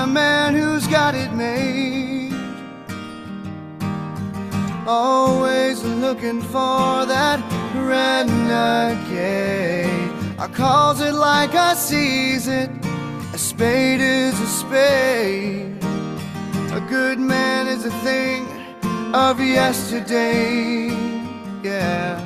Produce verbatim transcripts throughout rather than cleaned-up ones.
a man who's got it made. Always looking for that renegade. I calls it like I sees it. A spade is a spade. A good man is a thing of yesterday. Yeah.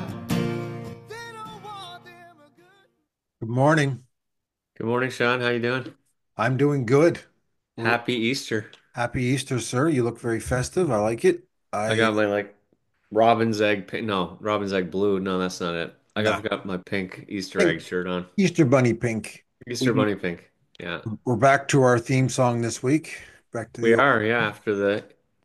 Good morning. Good morning, Sean. How you doing? I'm doing good. R- Happy Easter. Happy Easter, sir. You look very festive. I like it. I I got my like robin's egg pink. No, robin's egg blue. No, that's not it. I got nah. got my pink Easter Pink egg shirt on. Easter bunny pink. Easter We bunny pink. Yeah. we're back to our theme song this week. Back to the We old. are, yeah, after the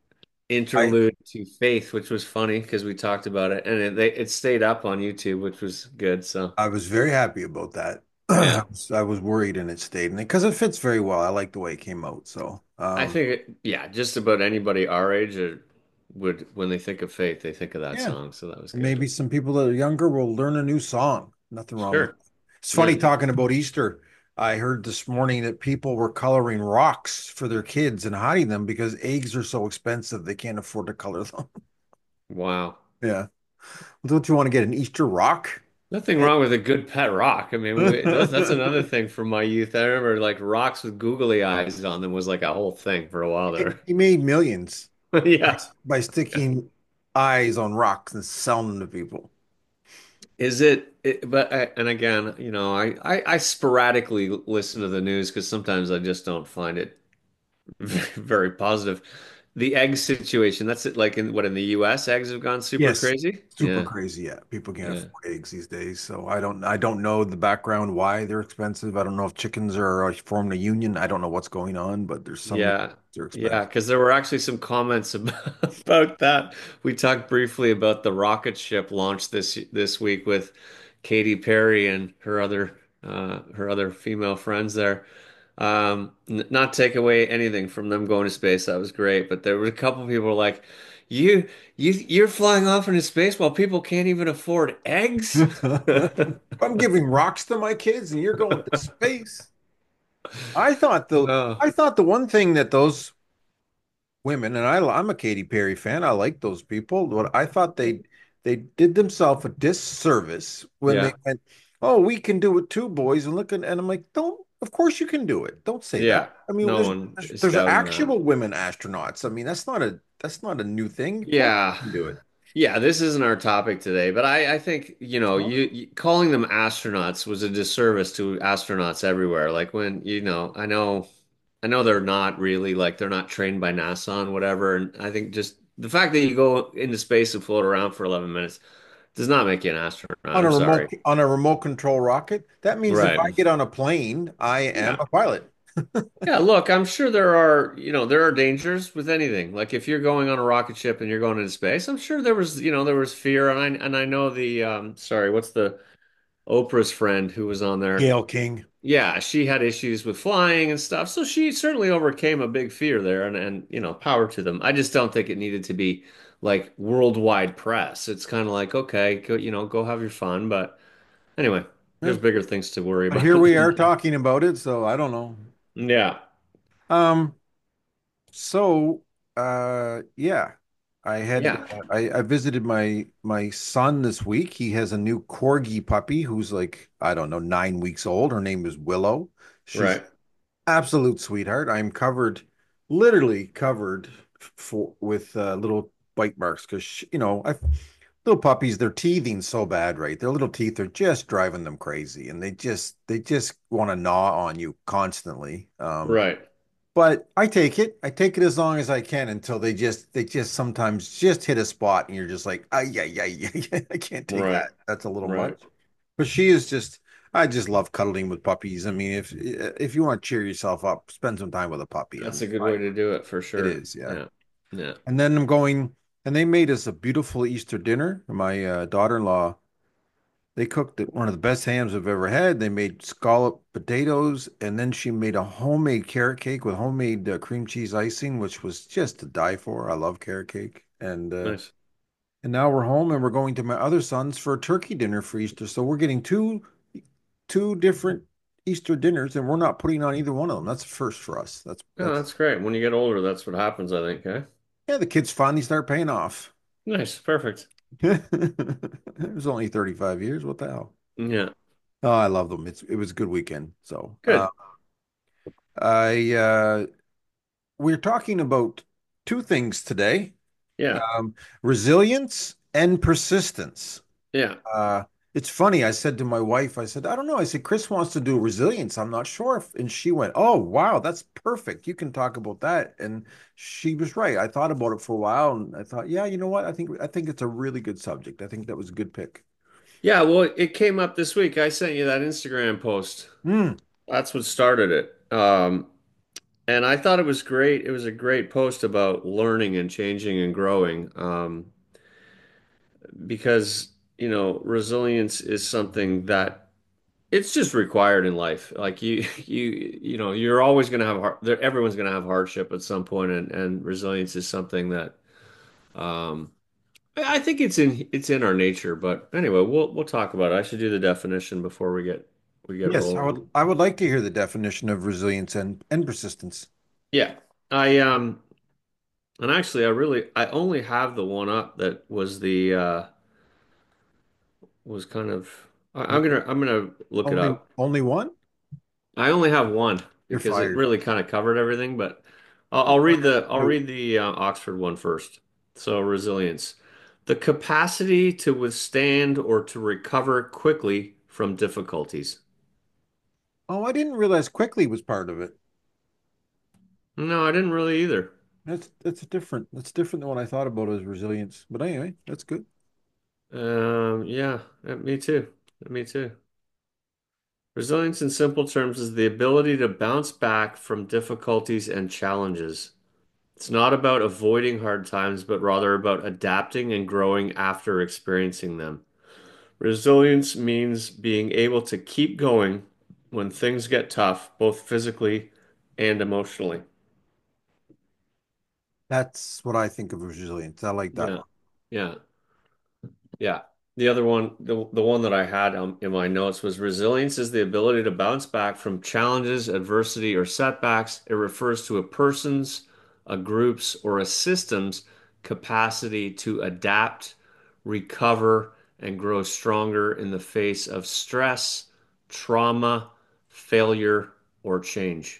I interlude to Faith, which was funny because we talked about it and it they, it stayed up on YouTube, which was good. So, I was very happy about that. yeah. I was, I was worried and it stayed in it because it fits very well. I like the way it came out. So I um think it, yeah, just about anybody our age or would when they think of Faith, they think of that yeah. song, so that was And good. maybe some people that are younger will learn a new song. Nothing wrong with Sure. it. It's funny Yeah. talking about Easter. I heard this morning that people were coloring rocks for their kids and hiding them because eggs are so expensive they can't afford to color them. Wow. Yeah. Don't you want to get an Easter rock? Nothing Hey. wrong with a good pet rock. I mean, we, that's that's another thing from my youth. I remember like rocks with googly eyes on them was like a whole thing for a while there. He made millions by, Yeah. by sticking eyes on rocks and selling them to people. Is it, it but I, and again, you know, I, I I sporadically listen to the news because sometimes I just don't find it very positive. The egg situation, that's it like in what in the U S eggs have gone super Yes. crazy? Super Yeah. crazy. Yeah. People can't Yeah. afford eggs these days. So I don't I don't know the background why they're expensive. I don't know if chickens are uh, formed a union. I don't know what's going on, but there's some reason Yeah. they're Yeah, expensive. because there were actually some comments about, about that. We talked briefly about the rocket ship launch this this week with Katy Perry and her other uh, her other female friends there. Um, n not take away anything from them going to space. That was great, but there were a couple of people like, "You you you're flying off into space while people can't even afford eggs?" I'm giving rocks to my kids and you're going to space. I thought the Oh, I thought the one thing that those women, and I, I'm a Katy Perry fan. I like those people. But I thought they they did themselves a disservice when they yeah, went, "Oh, we can do it too, boys." And look at, and I'm like, "Don't. Of course you can do it. Don't say that." yeah. I mean, No there's one there's, is there's doubting that. actual women astronauts. I mean, that's not a that's not a new thing. Of course Yeah. you can do it. Yeah, this isn't our topic today, but I, I think, you know, you, you calling them astronauts was a disservice to astronauts everywhere. Like when, you know, I know I know they're not really like they're not trained by NASA and whatever. And I think just the fact that you go into space and float around for eleven minutes does not make you an astronaut. On a I'm remote sorry. on a remote control rocket. That means if I Right. get on a plane, I am Yeah. a pilot. Yeah, look, I'm sure there are, you know, there are dangers with anything. Like if you're going on a rocket ship and you're going into space, I'm sure there was, you know, there was fear and I and I know the um sorry, what's the Oprah's friend who was on there. Gail King. Yeah, she had issues with flying and stuff, so she certainly overcame a big fear there, and and you know, power to them. I just don't think it needed to be like worldwide press. It's kind of like, okay, go, you know, go have your fun, but anyway, Yeah. there's bigger things to worry But about here we than are that. talking about it, so I don't know. Yeah, Um, So, uh, yeah, I had yeah, uh, I, I visited my my son this week. He has a new corgi puppy who's like, I don't know, nine weeks old. Her name is Willow. She's right. absolute sweetheart. I'm covered, literally covered for with uh, little bite marks because you know, I little puppies, they're teething so bad, right? Their little teeth are just driving them crazy, and they just they just want to gnaw on you constantly. Um, Right, but I take it. I take it as long as I can until they just they just sometimes just hit a spot and you're just like, ah, yeah, yeah, yeah, yeah. I can't take right, that. That's a little right. much. But she is just I just love cuddling with puppies. I mean, if if you want to cheer yourself up, spend some time with a puppy. I That's mean, a good I, way to do it for it sure. is, yeah. Yeah, yeah. And then I'm going and they made us a beautiful Easter dinner. My uh, daughter-in-law they cooked it, one of the best hams I've ever had. They made scallop potatoes, and then she made a homemade carrot cake with homemade uh, cream cheese icing, which was just to die for. I love carrot cake, and uh, Nice. and now we're home and we're going to my other son's for a turkey dinner for Easter. So we're getting two two different Easter dinners, and we're not putting on either one of them. That's a first for us. That's Oh, that's that's great. When you get older, that's what happens, I think, eh? yeah. The kids finally start paying off. Nice, perfect. It was only thirty-five years. What the hell? Yeah, Oh, I love them. It's it was a good weekend. So uh, good. I uh, we're talking about two things today: Yeah, um, resilience and persistence. yeah. Uh, it's funny. I said to my wife, I said, I don't know. I said, Chris wants to do resilience. I'm not sure if, and she went, oh, wow, that's perfect. You can talk about that. And she was right. I thought about it for a while and I thought, yeah, you know what? I think, I think it's a really good subject. I think that was a good pick. Yeah, well, it came up this week. I sent you that Instagram post. Mm, That's what started it. Um, and I thought it was great. It was a great post about learning and changing and growing. Um, because, you know, resilience is something that it's just required in life. Like you, you, you know, you're always going to have hard, there, everyone's going to have hardship at some point, and, and resilience is something that, um, I I think it's in it's in our nature. But anyway, we'll we'll talk about it. I should do the definition before we get we get yes, I rolling. would, I would like to hear the definition of resilience and, and persistence. Yeah, I um, and actually, I really I only have the one up that was the uh was kind of I, I'm gonna I'm gonna look it Only, up. only one? I only have one You're because it fired. really kind of covered everything, but I'll, You're I'll read fired. the I'll No. read the uh, Oxford one first. So resilience, the capacity to withstand or to recover quickly from difficulties. Oh, I didn't realize quickly was part of it. No, I didn't really either. That's that's different. That's different than what I thought about as resilience. But anyway, that's good. Um, yeah, uh, me too. Me too. Resilience in simple terms is the ability to bounce back from difficulties and challenges. It's not about avoiding hard times, but rather about adapting and growing after experiencing them. Resilience means being able to keep going when things get tough, both physically and emotionally. That's what I think of resilience. I like that Yeah. one. Yeah. Yeah. The other one, the, the one that I had um, in my notes was resilience is the ability to bounce back from challenges, adversity, or setbacks. It refers to a person's, a group's, or a system's capacity to adapt, recover, and grow stronger in the face of stress, trauma, failure, or change.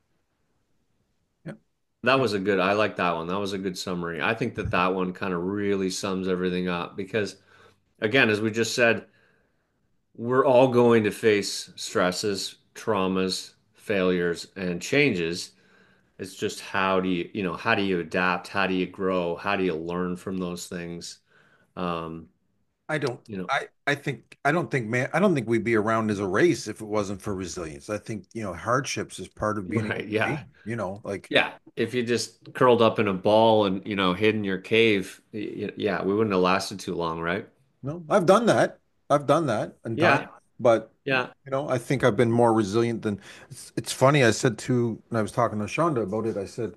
Yeah. That Yeah. was a good, I like that one. That was a good summary. I think that that one kind of really sums everything up because, again, as we just said, we're all going to face stresses, traumas, failures, and changes. It's just how do you, you know, how do you adapt? How do you grow? How do you learn from those things? Um, I don't you know, I I think I don't think man I don't think we'd be around as a race if it wasn't for resilience. I think, you know, hardships is part of being a right? human Yeah. being, you know, like Yeah. If you just curled up in a ball and, you know, hid in your cave, y- y- yeah, we wouldn't have lasted too long, right? no, I've done that. I've done that in time, Yeah. but Yeah. you know, I think I've been more resilient than it's, it's funny. I said to, when I was talking to Shonda about it, I said,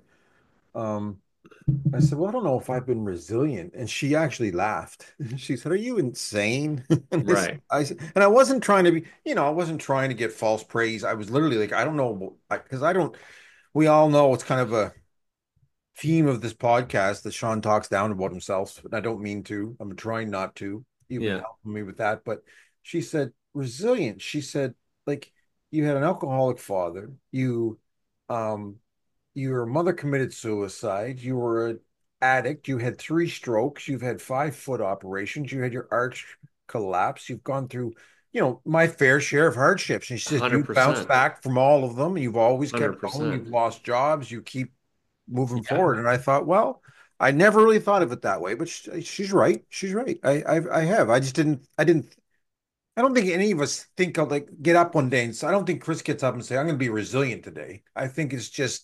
um, I said, well, I don't know if I've been resilient. And she actually laughed. She said, are you insane? And I said, Right. I said, and I wasn't trying to be, you know, I wasn't trying to get false praise. I was literally like, I don't know, because I don't, we all know it's kind of a theme of this podcast that Sean talks down about himself. And I don't mean to. I'm trying not to. You've been Yeah. helping me with that. But she said, resilient. She said, like, you had an alcoholic father. You, um, your mother committed suicide. You were an addict. You had three strokes. You've had five foot operations. You had your arch collapse. You've gone through, you know, my fair share of hardships. And she said, you bounced one hundred percent. back from all of them. You've always kept going. You've one hundred percent. lost jobs. You keep moving Yeah. forward. And I thought, well, I never really thought of it that way, but she, she's right. She's right. I, I, I have. I just didn't, I didn't, I don't think any of us think of like get up one day and so I don't think Chris gets up and say, I'm going to be resilient today. I think it's just,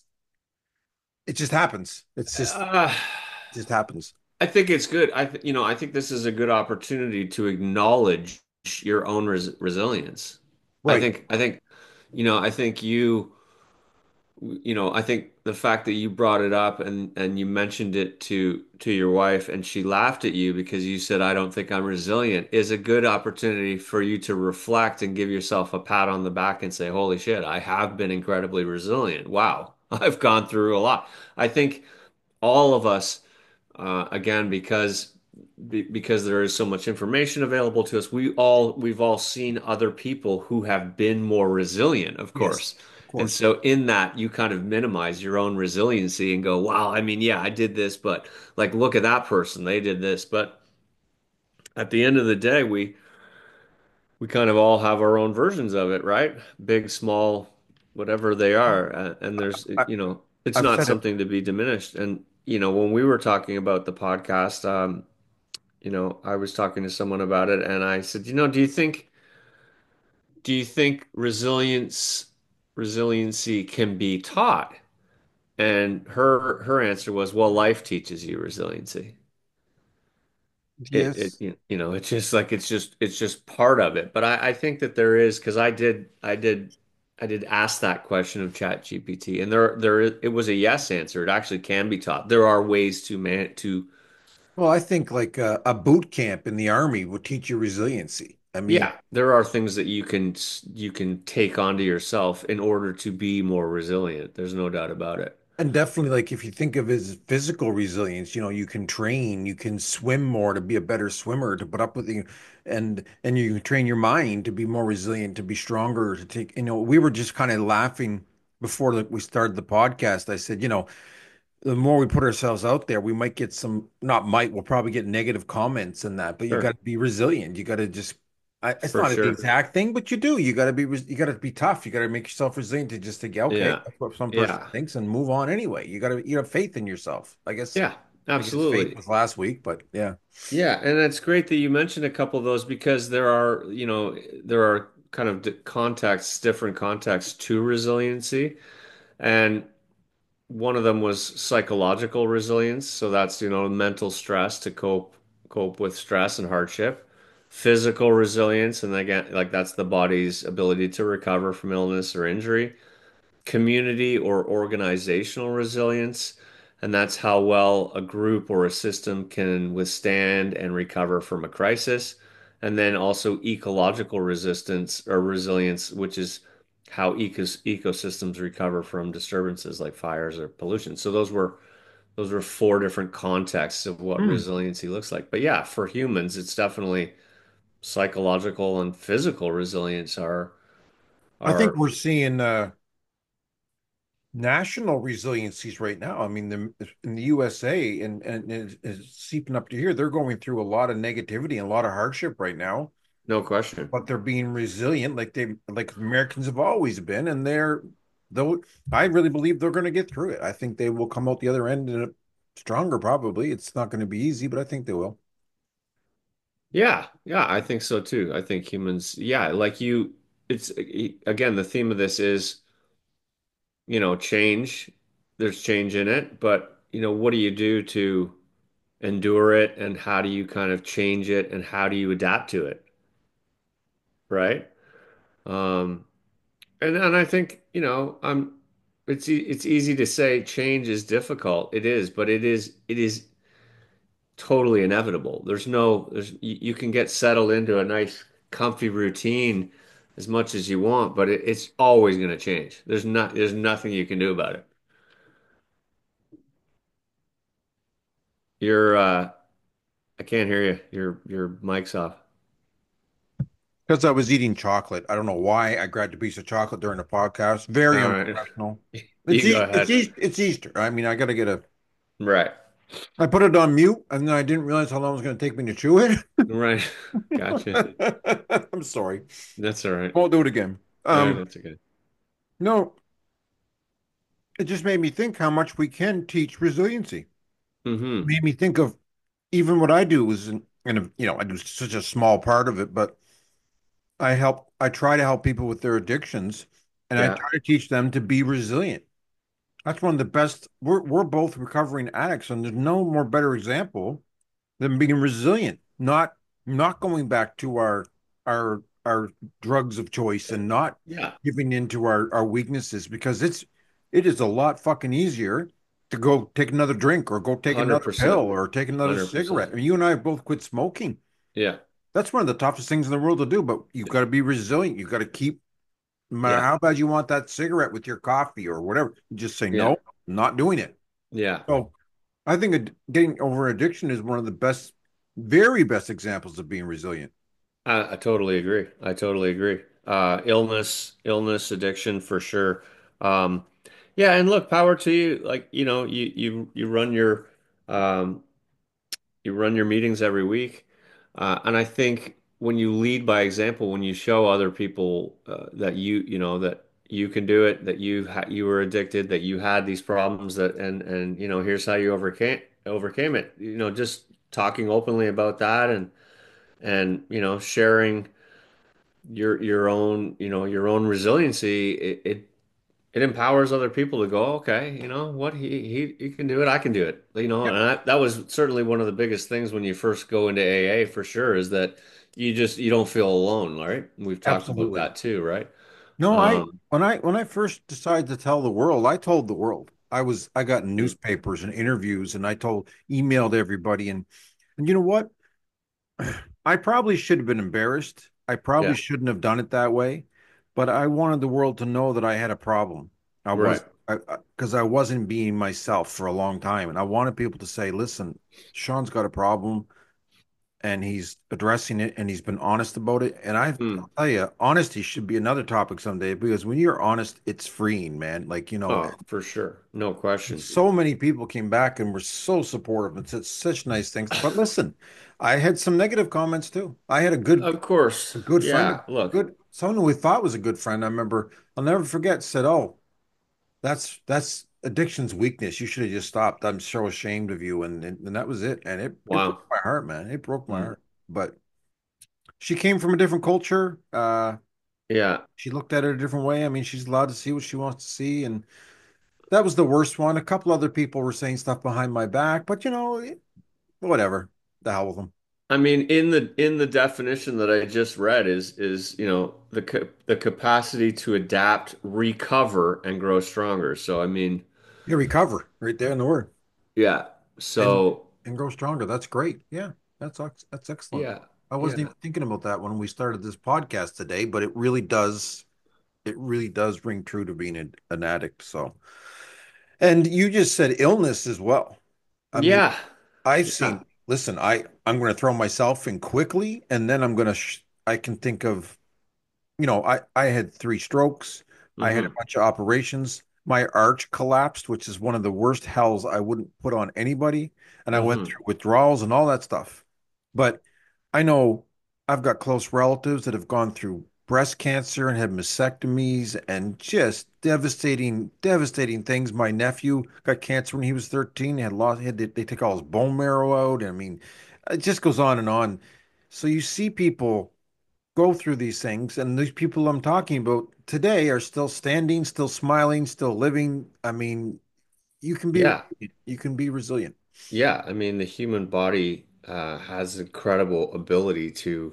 it just happens. It's just, Uh, it just happens. I think it's good. I th you know, I think this is a good opportunity to acknowledge your own res resilience. I Right. think I think you know, I think you you know, I think the fact that you brought it up and and you mentioned it to to your wife and she laughed at you because you said, I don't think I'm resilient, is a good opportunity for you to reflect and give yourself a pat on the back and say, holy shit, I have been incredibly resilient. Wow, I've gone through a lot. I think all of us, uh, again, because be- because there is so much information available to us, we all we've all seen other people who have been more resilient, of Yes, course. of And course. so in that, you kind of minimize your own resiliency and go, wow, I mean, yeah, I did this, but like, look at that person, they did this. But at the end of the day, we we kind of all have our own versions of it, right? Big, small, whatever they are. Uh, and there's, I, you know, it's I've not said it. something to be diminished. And, you know, when we were talking about the podcast, um, you know, I was talking to someone about it and I said, you know, do you think do you think resilience resiliency can be taught? And her her answer was, well, life teaches you resiliency. It it Yes. you you know, it's just like it's just it's just part of it. But I, I think that there is because I did I did I did ask that question of ChatGPT and there there it was a yes answer. It actually can be taught. There are ways to man to Well, I think like a, a boot camp in the army would teach you resiliency. I mean, Yeah, there are things that you can you can take onto yourself in order to be more resilient. There's no doubt about it. and definitely like if you think of it as physical resilience, you know, you can train, you can swim more to be a better swimmer, to put up with you, and and you can train your mind to be more resilient, to be stronger, to take, you know, we were just kind of laughing before like we started the podcast. I said, you know, the more we put ourselves out there, we might get some, not might, we'll probably get negative comments and that, but you got Sure, to be resilient. You got to just, I, it's for not the sure. exact thing, but you do. You got to be, res- you got to be tough. You got to make yourself resilient to just think, okay, Yeah, that's what some person yeah, thinks and move on anyway. You got to, you have faith in yourself. I guess, yeah, I guess faith absolutely. was last week, but yeah. Yeah, and it's great that you mentioned a couple of those because there are, you know, there are kind of di- contexts, different contexts to resiliency, and one of them was psychological resilience. So that's, you know, mental stress to cope cope with stress and hardship. Physical resilience, and again, like that's the body's ability to recover from illness or injury. Community or organizational resilience, and that's how well a group or a system can withstand and recover from a crisis. And then also ecological resistance or resilience, which is how ecos ecosystems recover from disturbances like fires or pollution. So those were those were four different contexts of what Hmm. resiliency looks like. But yeah, for humans, it's definitely psychological and physical resilience are I think are we're seeing uh, national resiliencies right now. I mean, the, in the U S A and, and it's, it's seeping up to here, they're going through a lot of negativity and a lot of hardship right now. no question. But they're being resilient like they like Americans have always been, and they're though I really believe they're going to get through it. I think they will come out the other end and uh, stronger probably. It's not going to be easy, but I think they will. Yeah, yeah, I think so too. I think humans, yeah, like you, it's again, the theme of this is, you know, change. There's change in it, but, you know, what do you do to endure it and how do you kind of change it and how do you adapt to it, right? Um, and and I think, you know, I'm it's e- it's easy to say change is difficult. It is, but it is it is totally inevitable. There's no, there's you, you can get settled into a nice, comfy routine as much as you want, but it, it's always going to change. There's not, there's nothing you can do about it. You're, uh, I can't hear you. Your, your mic's off. Because I was eating chocolate. I don't know why I grabbed a piece of chocolate during the podcast. Very All right, unprofessional. It's you go East, it's ahead. East, it's Easter. I mean, I got to get a. Right, I put it on mute, and then I didn't realize how long it was going to take me to chew it. right. Gotcha. I'm sorry. That's all right. Won't do it again. Yeah, Um, that's okay. no, it just made me think how much we can teach resiliency. Mm-hmm. Made me think of even what I do is in, in a, you know, I do such a small part of it, but I help, I try to help people with their addictions and I Yeah, try to teach them to be resilient. That's one of the best. We're, we're both recovering addicts, and there's no more better example than being resilient, not, not going back to our, our, our drugs of choice and not yeah, giving in to our, our weaknesses because it's, it is a lot fucking easier to go take another drink or go take another pill one hundred percent. or take another cigarette. one hundred percent. I mean, you and I have both quit smoking. Yeah. That's one of the toughest things in the world to do, but you've got to be resilient. You've got to keep, no matter Yeah. how bad you want that cigarette with your coffee or whatever, you just say, Yeah. no, I'm not doing it. Yeah. So I think ad- getting over addiction is one of the best, very best examples of being resilient. I, I totally agree. I totally agree. Uh, illness, illness, addiction for sure. Um, yeah, and look, power to you. Like, you know, you you you run your um you run your meetings every week. Uh, and I think when you lead by example, when you show other people uh, that you, you know, that you can do it, that you ha you were addicted, that you had these problems that and and you know, here's how you overcame overcame it. You know, just talking openly about that and and you know, sharing your your own, you know, your own resiliency, it, it it empowers other people to go, okay, you know what, he he he can do it, I can do it. You know, Yeah, and I, that was certainly one of the biggest things when you first go into A A for sure, is that you just you don't feel alone, right? We've talked about absolutely. that too, right? No, I Um, when I when I first decided to tell the world, I told the world. I was I got in mm, newspapers and interviews and I told emailed everybody and and you know what? I probably should have been embarrassed. I probably yeah, shouldn't have done it that way, but I wanted the world to know that I had a problem. I right. was I because I, I wasn't being myself for a long time and I wanted people to say, "Listen, Sean's got a problem and he's addressing it and he's been honest about it." And I, Mm. I'll tell you, honesty should be another topic someday because when you're honest, it's freeing, man. Like, you know, Oh, for sure, no question. so many people came back and were so supportive and said such nice things. But listen, I had some negative comments too. I had a good, Of course, a good friend, yeah. a Look, good someone who we thought was a good friend. I remember, I'll never forget, said, "Oh, that's that's addiction's weakness. You should have just stopped. I'm so ashamed of you." And and, and that was it. And it it broke wow. my heart, man. It broke my Mm. heart. But she came from a different culture. Uh, Yeah, she looked at it a different way. I mean, she's allowed to see what she wants to see, and that was the worst one. A couple other people were saying stuff behind my back, but you know, eh, whatever. The hell with them. I mean, in the in the definition that I just read is is you know the ca the capacity to adapt, recover, and grow stronger. So I mean, You recover right there in the word, yeah. and So and grow stronger. That's great. Yeah, that's ex- that's excellent. yeah, I wasn't yeah, even thinking about that when we started this podcast today, but it really does. It really does ring true to being an, an addict. So, and you just said illness as well. I mean, yeah, I've yeah. seen, listen, I I'm going to throw myself in quickly and then I'm going to sh I can think of, you know, I I had three strokes. I had a Hmm. bunch of operations. My arch collapsed, which is one of the worst hells I wouldn't put on anybody, and I went Hmm. through withdrawals and all that stuff. But I know I've got close relatives that have gone through breast cancer and had mastectomies and just devastating, devastating things. My nephew got cancer when he was thirteen. He had lost, had they, they take all his bone marrow out. I mean, it just goes on and on. So you see people go through these things, and these people I'm talking about today are still standing, still smiling, still living. I mean, you can be Yeah, you can be resilient. yeah. I mean, the human body uh, has incredible ability to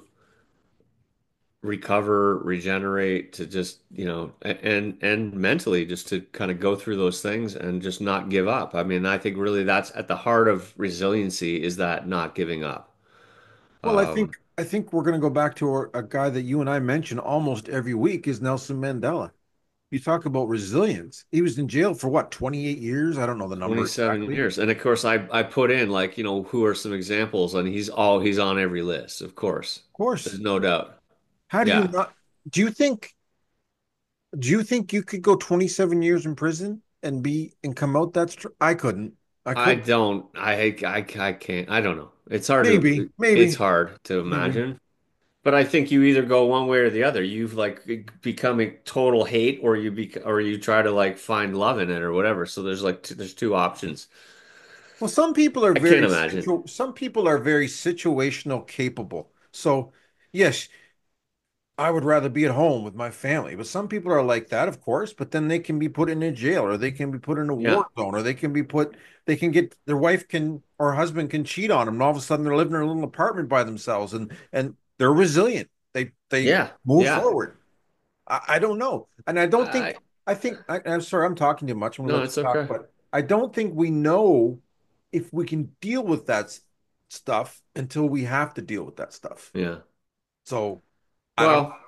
recover, regenerate, to just, you know, a- and and mentally just to kind of go through those things and just not give up. I mean, I think really that's at the heart of resiliency, is that not giving up. Well, I think Um, I think we're going to go back to a, a guy that you and I mention almost every week is Nelson Mandela. You talk about resilience. He was in jail for what, twenty-eight years? I don't know the number twenty-seven exactly. Of years. And of course I I put in, like, you know, who are some examples, and he's all he's on every list, of course. course. There's no doubt. How do you Yeah. not do you think do you think you could go twenty-seven years in prison and be and come out that str I couldn't. I I couldn't. don't I I I can't. I don't know. It's hard Maybe, to it's maybe, hard to maybe. imagine. But I think you either go one way or the other. You've like become a total hate, or you bec or you try to like find love in it or whatever. So there's like t there's two options. Well, some people are I can't very imagine. situ some people are very situational capable. So, yes, I would rather be at home with my family. But some people are like that, of course, but then they can be put in a jail or they can be put in a Yeah. war zone or they can be put, they can get their wife can or husband can cheat on them and all of a sudden they're living in a little apartment by themselves and and they're resilient. They they Yeah. move Yeah. forward. I, I don't know. And I don't think I I think I, I'm sorry, I'm talking too much. I'm gonna No, let it's you talk, okay. but I don't think we know if we can deal with that s- stuff until we have to deal with that stuff. Yeah. So I don't. Well,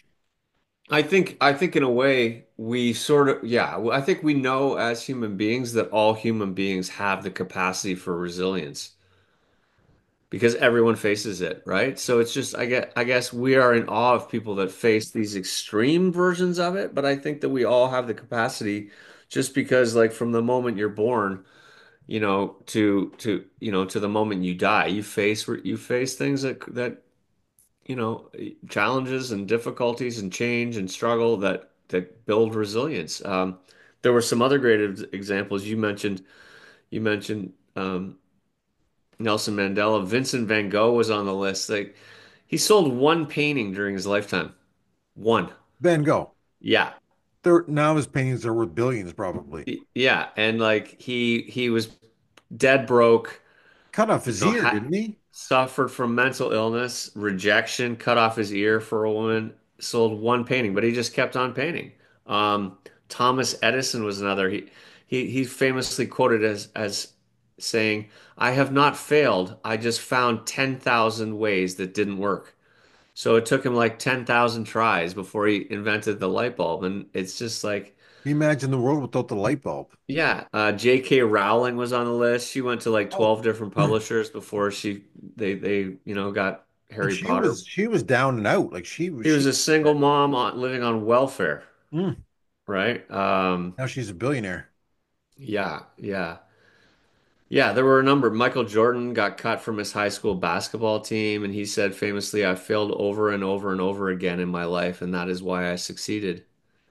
I think I think in a way we sort of yeah, well, I think we know as human beings that all human beings have the capacity for resilience because everyone faces it, right? So it's just I get I guess we are in awe of people that face these extreme versions of it, but I think that we all have the capacity just because like from the moment you're born, you know, to to you know, to the moment you die, you face you face things that that you know, challenges and difficulties and change and struggle that that build resilience. Um, there were some other great ex- examples you mentioned. You mentioned um, Nelson Mandela. Vincent van Gogh was on the list. Like he sold one painting during his lifetime. One. Van Gogh. Yeah. There now his paintings are worth billions, probably. Y- Yeah. And like he he was dead broke. Cut off You his know, ear, ha didn't he? suffered from mental illness, rejection, cut off his ear for a woman, sold one painting, but he just kept on painting. Um, Thomas Edison was another. He he he famously quoted as as saying, "I have not failed. I just found ten thousand ways that didn't work." So it took him like ten thousand tries before he invented the light bulb, and it's just like Can you imagine the world without the light bulb? yeah, uh, J K. Rowling was on the list. She went to like Oh, twelve different publishers before she they they you know got and Harry she Potter. was she was down and out. Like she was She was she. a single mom on, living on welfare, Mm, right? Um, now she's a billionaire. yeah, yeah. Yeah, there were a number. Michael Jordan got cut from his high school basketball team, and he said famously, "I failed over and over and over again in my life, and that is why I succeeded."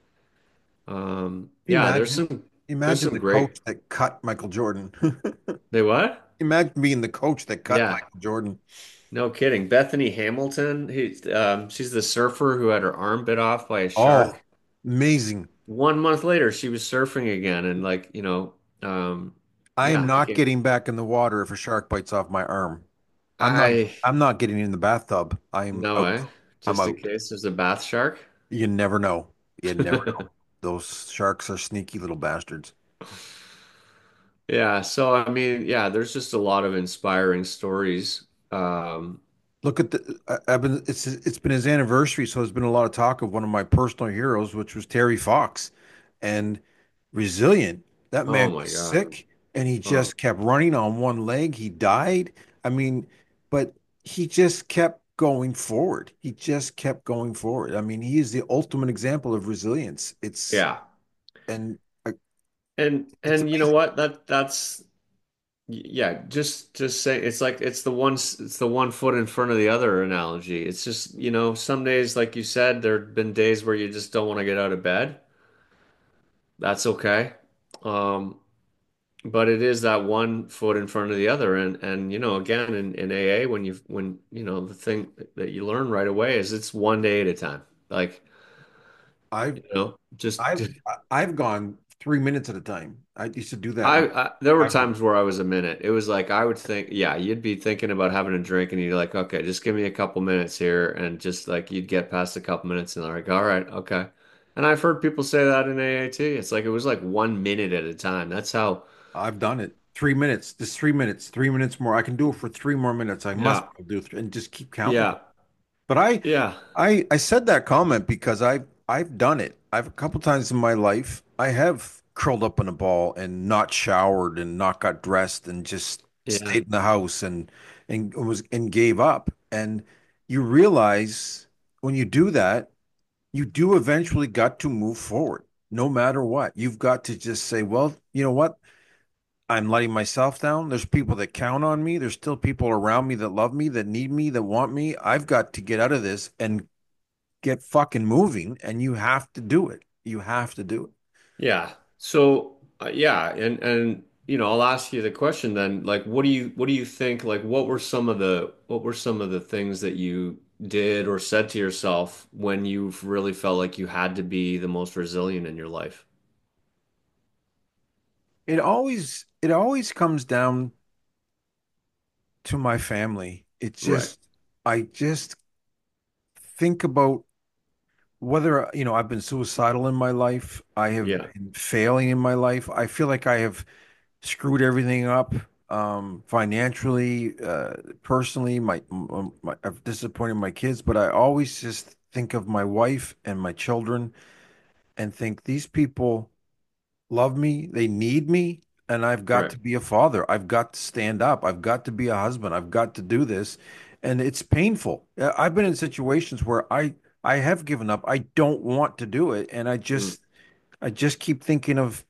Um, Can you yeah, there's imagine some there's imagine some the great. coach that cut Michael Jordan. They what? Imagine being the coach that cut Yeah, Michael Jordan. no kidding. Bethany Hamilton, he, um, she's the surfer who had her arm bit off by a Oh, shark. amazing. One month later, she was surfing again, and like, you know, um, I am yeah, not came, getting back in the water if a shark bites off my arm. I'm not I I'm not getting in the bathtub. I'm no out. way. I'm Just in out. case there's a bath shark. You never know. You never know. Those sharks are sneaky little bastards. Yeah, so I mean, yeah, there's just a lot of inspiring stories. Um, Look at the I- I've been it's it's been his anniversary, so there's been a lot of talk of one of my personal heroes, which was Terry Fox. And resilient. That oh man my was God. sick and he Oh, just kept running on one leg. He died. I mean, but he just kept going forward. He just kept going forward. I mean, he is the ultimate example of resilience. It's yeah. and uh, And it's and you know amazing. what? That that's yeah, just just say it's like it's the one it's the one foot in front of the other analogy. It's just, you know, some days, like you said, there've been days where you just don't want to get out of bed. That's okay. Um, but it is that one foot in front of the other. And and you know, again in, in A A when you when you know the thing that you learn right away is it's one day at a time. Like, I've you know, just I've I've gone three minutes at a time. I used to do that I, when I there were I was times where I was a minute. It was like I would think, yeah, you'd be thinking about having a drink and you're like, okay, just give me a couple minutes here, and just like you'd get past a couple minutes and they're like, all right, okay. And I've heard people say that in A A T. It's like it was like one minute at a time. That's how, I've done it. Three minutes, just three minutes, three minutes more. I can do it for three more minutes. I must yeah, do it and just keep counting. yeah, But I, yeah, I, I said that comment because I've, I've done it. I've a couple times in my life, I have curled up in a ball and not showered and not got dressed and just yeah, stayed in the house and, and was, and gave up. And you realize when you do that, you do eventually got to move forward, no matter what. You've got to just say, well, you know what? I'm letting myself down. There's people that count on me. There's still people around me that love me, that need me, that want me. I've got to get out of this and get fucking moving. And you have to do it. You have to do it. yeah. So uh, yeah, and and you know, I'll ask you the question then, like, what do you what do you think? Like, what were some of the what were some of the things that you did or said to yourself when you really felt like you had to be the most resilient in your life? It always, it always comes down to my family. It Right. just, I just think about whether, you know, I've been suicidal in my life, I have Yeah, been failing in my life. I feel like I have screwed everything up, um, financially, uh, personally. My, m- my, I've disappointed my kids, but I always just think of my wife and my children and think these people love me, they need me, and I've got right. to be a father. I've got to stand up. I've got to be a husband. I've got to do this. And it's painful. Uh, I've been in situations where I I have given up. I don't want to do it, and I Mm. just I just keep thinking of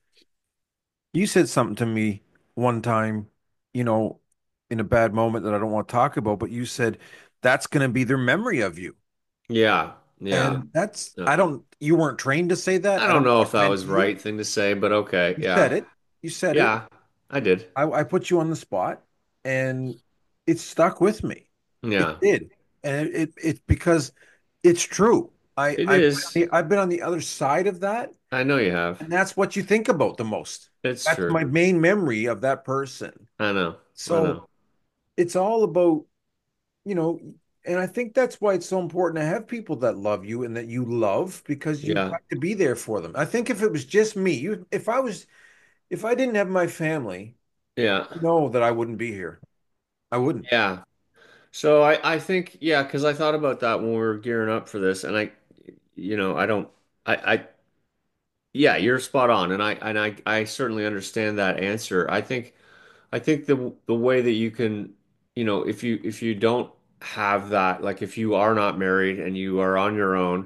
you said something to me one time, you know, in a bad moment that I don't want to talk about, but you said that's going to be their memory of you. Yeah, yeah. And that's Yeah. I don't you weren't trained to say that. I I don't don't know know what if that meant was to the you. right thing to say, but okay. You said Yeah. it. You said it. Yeah, I did. I, I put you on the spot and it stuck with me. It Yeah, did. And it, it it's because it's true. I, it I've is. I've been on the other side of that, I know you have. and that's what you think about the most. It's That's true. my main memory of that person. I know. I So know. it's all about, you know, and I think that's why it's so important to have people that love you and that you love because you've Yeah. got to be there for them. I think if it was just me, you, if I was, if I didn't have my family, Yeah. I know that I wouldn't be here. I wouldn't. Yeah. So I I think yeah, because I thought about that when we were gearing up for this, and I, you know, I don't, I I yeah, you're spot on, and I and I I certainly understand that answer. I think I think the the way that you can, you know, if you if you don't have that, like if you are not married and you are on your own,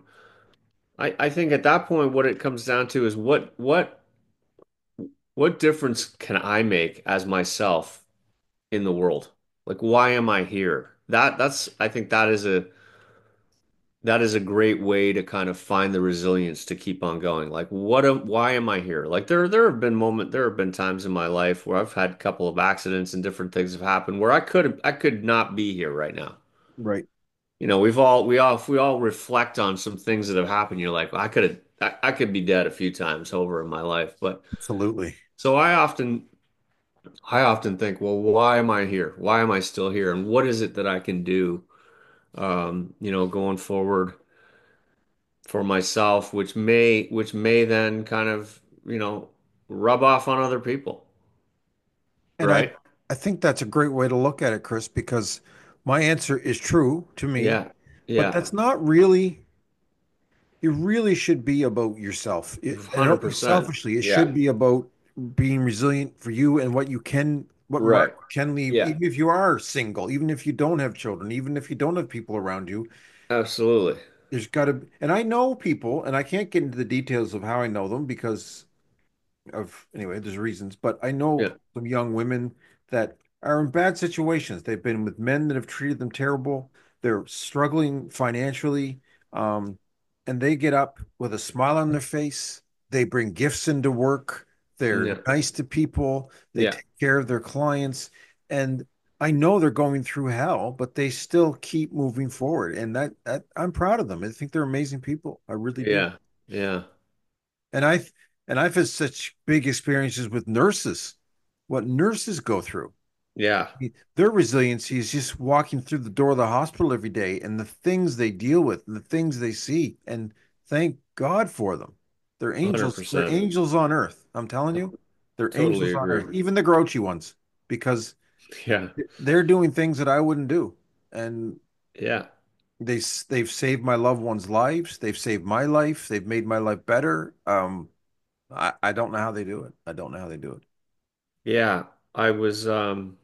I I think at that point what it comes down to is what what what difference can I make as myself in the world? Like why am I here? That that's I think that is a that is a great way to kind of find the resilience to keep on going. Like, what am, why am I here? Like there there have been moment there have been times in my life where I've had a couple of accidents and different things have happened where I could I could not be here right now. Right. You know, we've all we all if we all reflect on some things that have happened, you're like, well, I could have I, I could be dead a few times over in my life. But Absolutely. so I often I often think, well, why am I here? Why am I still here? And what is it that I can do um, you know, going forward for myself, which may which may then kind of, you know, rub off on other people, And I, right? I think that's a great way to look at it, Chris, because my answer is true to me, Yeah. but Yeah. that's not really, it really should be about yourself. It, and it- one hundred percent. selfishly, it Yeah. should be about being resilient for you and what you can, what mark Right. you can leave, Yeah. even if you are single, even if you don't have children, even if you don't have people around you. Absolutely. There's got to, and I know people, and I can't get into the details of how I know them because of anyway, there's reasons, but I know Yeah. some young women that are in bad situations. They've been with men that have treated them terrible. They're struggling financially, um, and they get up with a smile on their face. They bring gifts into work. They're Yeah. nice to people. They Yeah. take care of their clients, and I know they're going through hell, but they still keep moving forward, and that, that I'm proud of them. I think they're amazing people. I really do. Yeah. Yeah. And I and I've had such big experiences with nurses, what nurses go through. Yeah. Their resiliency is just walking through the door of the hospital every day and the things they deal with and the things they see. And thank God for them. They're angels. They're one hundred percent. angels on earth. I'm telling you, they're Totally angels on agree. earth, even the grouchy ones, because Yeah. they're doing things that I wouldn't do. And Yeah. they they've saved my loved ones' lives. They've saved my life. They've made my life better. Um, I, I don't know how they do it. I don't know how they do it. Yeah. I was um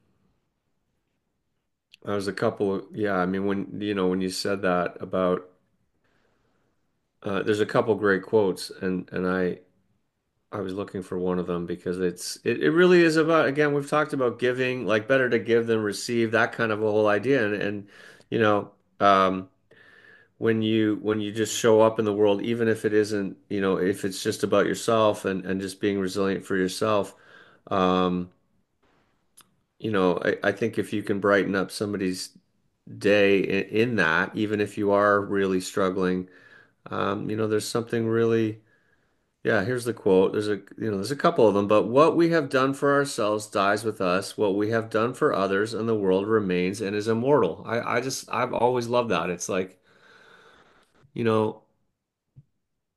I was a couple of yeah, I mean when you know when you said that about uh there's a couple great quotes and and I I was looking for one of them because it's it, it really is about again we've talked about giving like better to give than receive that kind of a whole idea and and you know um when you when you just show up in the world even if it isn't you know if it's just about yourself and and just being resilient for yourself um you know I, I think if you can brighten up somebody's day in, in that even if you are really struggling um you know there's something really. Yeah, here's the quote. There's a, you know, there's a couple of them, but what we have done for ourselves dies with us. What we have done for others and the world remains and is immortal. I, I just, I've always loved that. It's like, you know,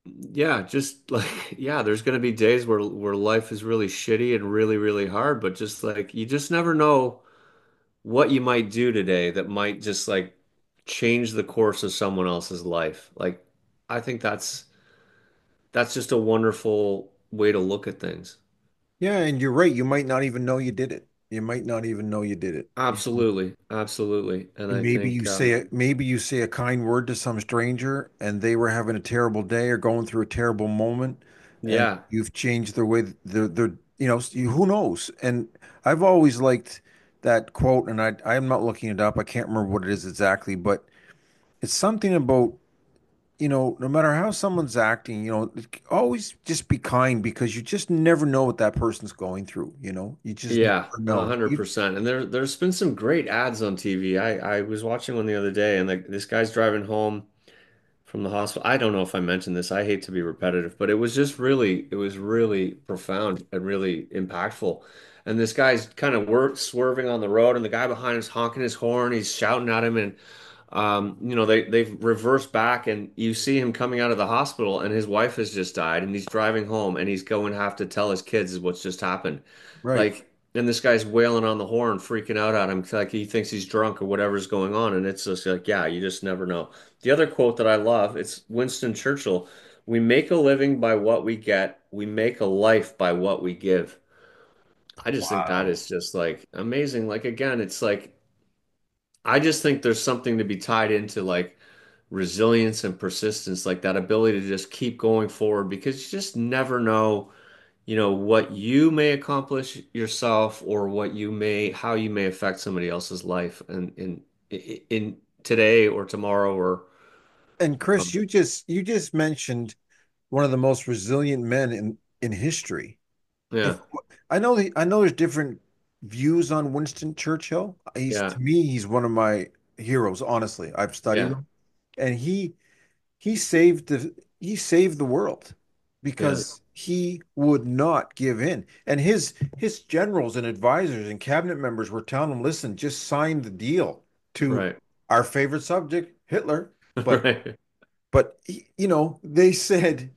Yeah, just like yeah, there's gonna be days where where life is really shitty and really, really hard, but just like you just never know what you might do today that might just like change the course of someone else's life. Like I think that's that's just a wonderful way to look at things. Yeah, and you're right. You might not even know you did it. You might not even know you did it. You know? Absolutely, absolutely. And And I maybe you think uh say a, maybe you say a kind word to some stranger and they were having a terrible day or going through a terrible moment and yeah, you've changed their way they're they're you know, you, who knows? And I've always liked that quote and I I'm not looking it up. I can't remember what it is exactly, but it's something about you know, no matter how someone's acting, you know, always just be kind because you just never know what that person's going through, you know? You just never yeah, a know. hundred You- percent. And there there's been some great ads on T V. I I was watching one the other day and like this guy's driving home from the hospital. I don't know if I mentioned this. I hate to be repetitive, but it was just really, it was really profound and really impactful. And this guy's kind of wor swerving on the road, and the guy behind is honking his horn. He's shouting at him, and um, you know, they they've reversed back, and you see him coming out of the hospital, and his wife has just died, and he's driving home, and he's going to have to tell his kids what's just happened. right. Like, and this guy's wailing on the horn, freaking out at him, like he thinks he's drunk or whatever's going on, and it's just like, yeah, you just never know. The other quote that I love, it's Winston Churchill. We make a living by what we get. We make a life by what we give. I just think that Wow. is just like amazing. Like again, it's like I just think there's something to be tied into like resilience and persistence, like that ability to just keep going forward because you just never know, you know, what you may accomplish yourself or what you may, how you may affect somebody else's life and in, in, in today or tomorrow or, And Chris, um, you just you just mentioned one of the most resilient men in in history. If yeah, I know the, I know there's different views on Winston Churchill. He's yeah, to me, he's one of my heroes, honestly. I've studied yeah, him and he he saved the he saved the world yeah, because he would not give in. And his his generals and advisors and cabinet members were telling him, listen, just sign the deal to right, our favorite subject, Hitler. But right, but you know, they said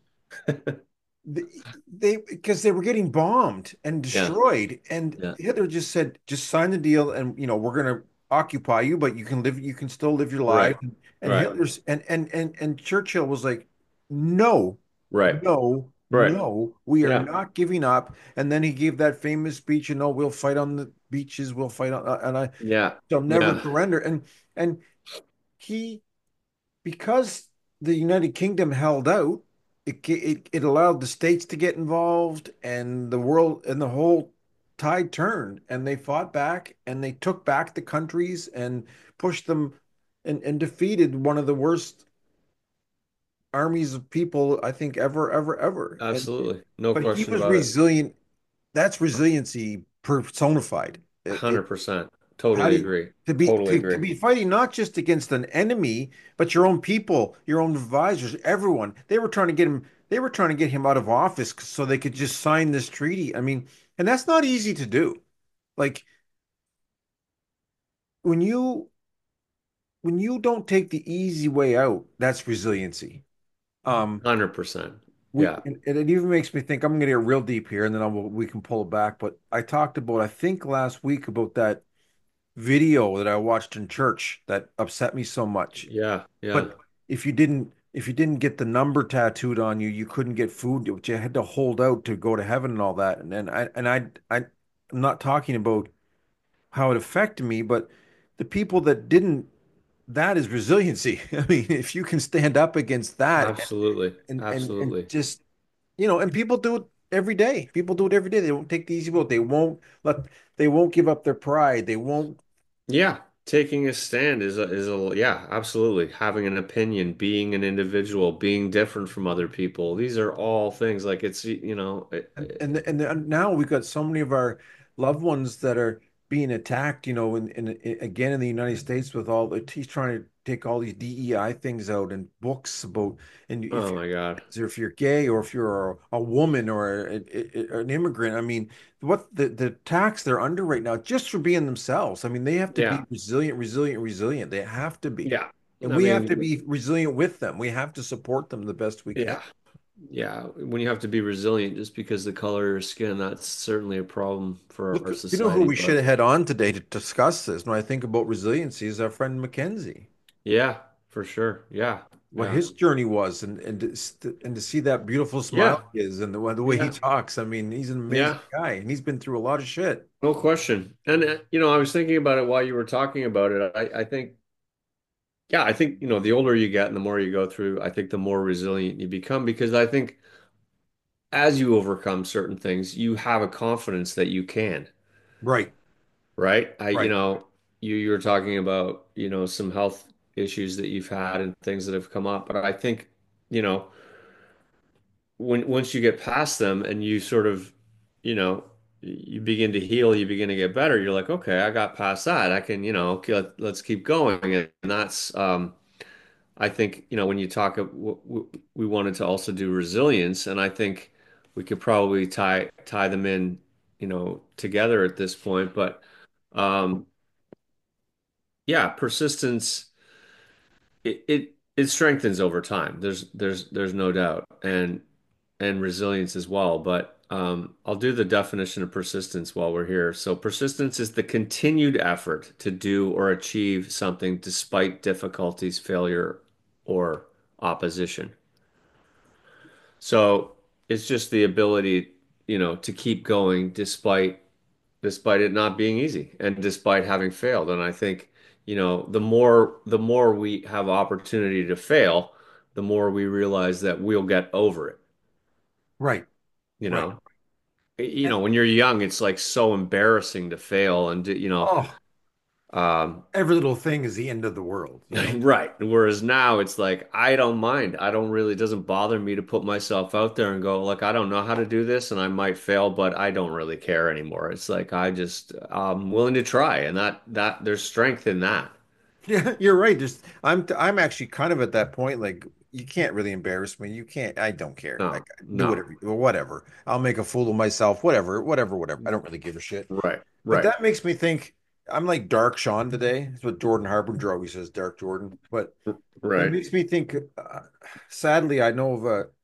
they because they were getting bombed and yeah, destroyed, and yeah, Hitler just said, just sign the deal, and you know, we're gonna occupy you, but you can live, you can still live your life. right, And, and right, Hitler's and and and and Churchill was like, no, right, no, right, no, we are yeah, not giving up. And then he gave that famous speech, you know, we'll fight on the beaches, we'll fight on, uh, and I yeah, shall never yeah, surrender. And and he because the United Kingdom held out, it, it it allowed the states to get involved, and the world and the whole tide turned, and they fought back, and they took back the countries and pushed them, and, and defeated one of the worst armies of people I think ever, ever, ever. And absolutely. No but he question was about it. resilient. That's resiliency personified. It, it, one hundred percent. how Totally do you agree. to be Totally to, to agree. be fighting not just against an enemy, but your own people, your own advisors, everyone. They were trying to get him. They were trying to get him out of office so they could just sign this treaty. I mean, and that's not easy to do. Like when you when you don't take the easy way out, that's resiliency. Um, one hundred percent. we Yeah. and, and it even makes me think I'm going to get real deep here, and then I'll, we can pull it back. But I talked about I think last week about that video that I watched in church that upset me so much. Yeah. Yeah. But if you didn't if you didn't get the number tattooed on you, you couldn't get food, which you had to hold out to go to heaven and all that. And and I and I, I I'm not talking about how it affected me, but the people that didn't, that is resiliency. I mean, if you can stand up against that Absolutely. and and and Absolutely. just you know, and people do it every day. People do it every day. They won't take the easy road. They won't let they won't give up their pride. They won't. Yeah. Taking a stand is a, is a, yeah, absolutely. Having an opinion, being an individual, being different from other people. These are all things like it's, you know, it, And it- and and and now we've got so many of our loved ones that are being attacked, you know, in, in, in again in the United States with all the he's trying to take all these D E I things out and books about and if oh you're my God. or if you're gay or if you're a, a woman or a, a- an immigrant, I mean, what the the tax they're under right now just for being themselves. I mean, they have to be Yeah. resilient, resilient, resilient. They have to be. Yeah. And I we have to mean, be resilient with them. We have to support them the best we can. yeah. Yeah, when you have to be resilient just because the color of your skin, that's certainly a problem for Look, our you know who society. we should But have had on today to discuss this when I think about resiliency is our friend Mackenzie. yeah, for sure. Yeah, What yeah, his journey was and and to, st- and to see that beautiful smile yeah, he is and the, way- the way he yeah, talks. I mean, he's an amazing yeah. guy and he's been through a lot of shit. No question. And uh, you know, I was thinking about it while you were talking about it. I, I think, yeah, I think, you know, the older you get and the more you go through, I think the more resilient you become because I think as you overcome certain things, you have a confidence that you can, Right, right? I, you right, know, you you were talking about, you know, some health issues that you've had and things that have come up, but I think, you know, when once you get past them and you sort of, you know, you begin to heal, you begin to get better, you're like, okay, I got past that. I can, you know, okay, let, let's keep going. And that's, um, I think, you know, when you talk, of- w- w- we wanted to also do resilience, and I think we could probably tie tie them in, you know, together at this point. But um, yeah, persistence it, it it strengthens over time. There's there's there's no doubt, and and resilience as well. But um, I'll do the definition of persistence while we're here. So persistence is the continued effort to do or achieve something despite difficulties, failure, or opposition. So it's just the ability, you know, to keep going despite despite it not being easy and despite having failed. And I think, you know, the more the more we have opportunity to fail, the more we realize that we'll get over it, right, you right. know. You know, when you're young, it's like so embarrassing to fail and you know, Oh, um every little thing is the end of the world, you know? right. Whereas now it's like I don't mind. I don't really, it doesn't bother me to put myself out there and go, like, I don't know how to do this and I might fail, but I don't really care anymore. It's like I just I'm willing to try and that that there's strength in that. Yeah, you're right. Just I'm I'm actually kind of at that point. Like you can't really embarrass me. You can't. I don't care. Like No, do no. whatever, well, whatever. I'll make a fool of myself. Whatever, whatever, whatever. I don't really give a shit. Right, But right, that makes me think I'm like Dark Sean today. That's what Jordan Harbinger always says, Dark Jordan. But it right, makes me think. Uh, sadly, I know of a,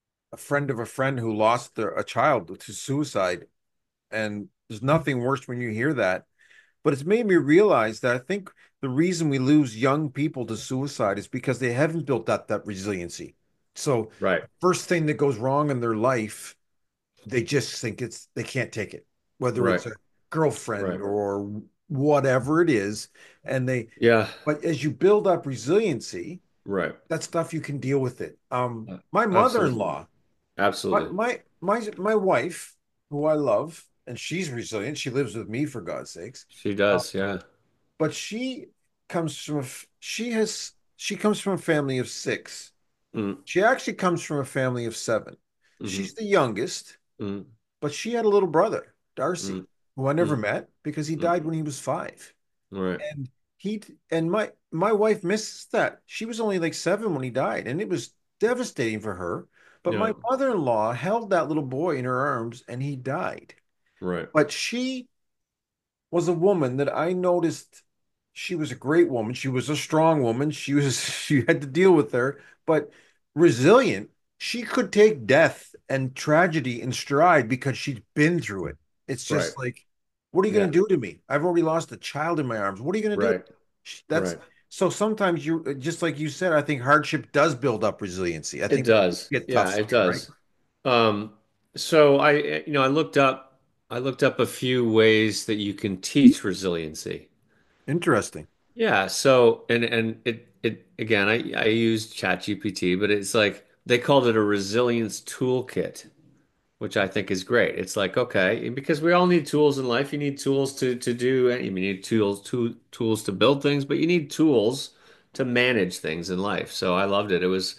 a friend of a friend who lost their, a child to suicide, and there's nothing worse when you hear that. But it's made me realize that I think the reason we lose young people to suicide is because they haven't built up that resiliency. So, right, first thing that goes wrong in their life, they just think it's they can't take it, whether right, it's a girlfriend right. or whatever it is. And they, Yeah, but as you build up resiliency, right. that stuff you can deal with it. Um, Uh, my Absolutely. mother-in-law, my Absolutely. my my my wife, who I love, and she's resilient. She lives with me for God's sakes. She Uh, does, yeah. but she comes from a f- she has she comes from a family of six. Mm, She actually comes from a family of seven. hmm She's the youngest, mm, but she had a little brother, mm, Darcy, who I never mm, met because he mm. died when he was five. Right. And he and my my wife misses that. She was only like seven when he died, and it was devastating for her. But Yeah, my mother-in-law held that little boy in her arms and he died. right, But she was a woman that I noticed she was a great woman. She was a strong woman. She was she had to deal with her, but resilient. She could take death and tragedy in stride because she'd been through it. It's right. just like, what are you going Yeah, to do to me? I've already lost a child in my arms. What are you going to do? right, That's right. so sometimes you just like you said, I think hardship does build up resiliency. I It think does. you get tough Yeah, it stuff, right? does. Um, so I, you know, I looked up, I looked up a few ways that you can teach resiliency. Interesting. Yeah. So, and and it it again, I I used ChatGPT, but it's like they called it a resilience toolkit, which I think is great. It's like, okay, because we all need tools in life. You need tools to to do, you need tools to tools to build things, but you need tools to manage things in life. So I loved it. It was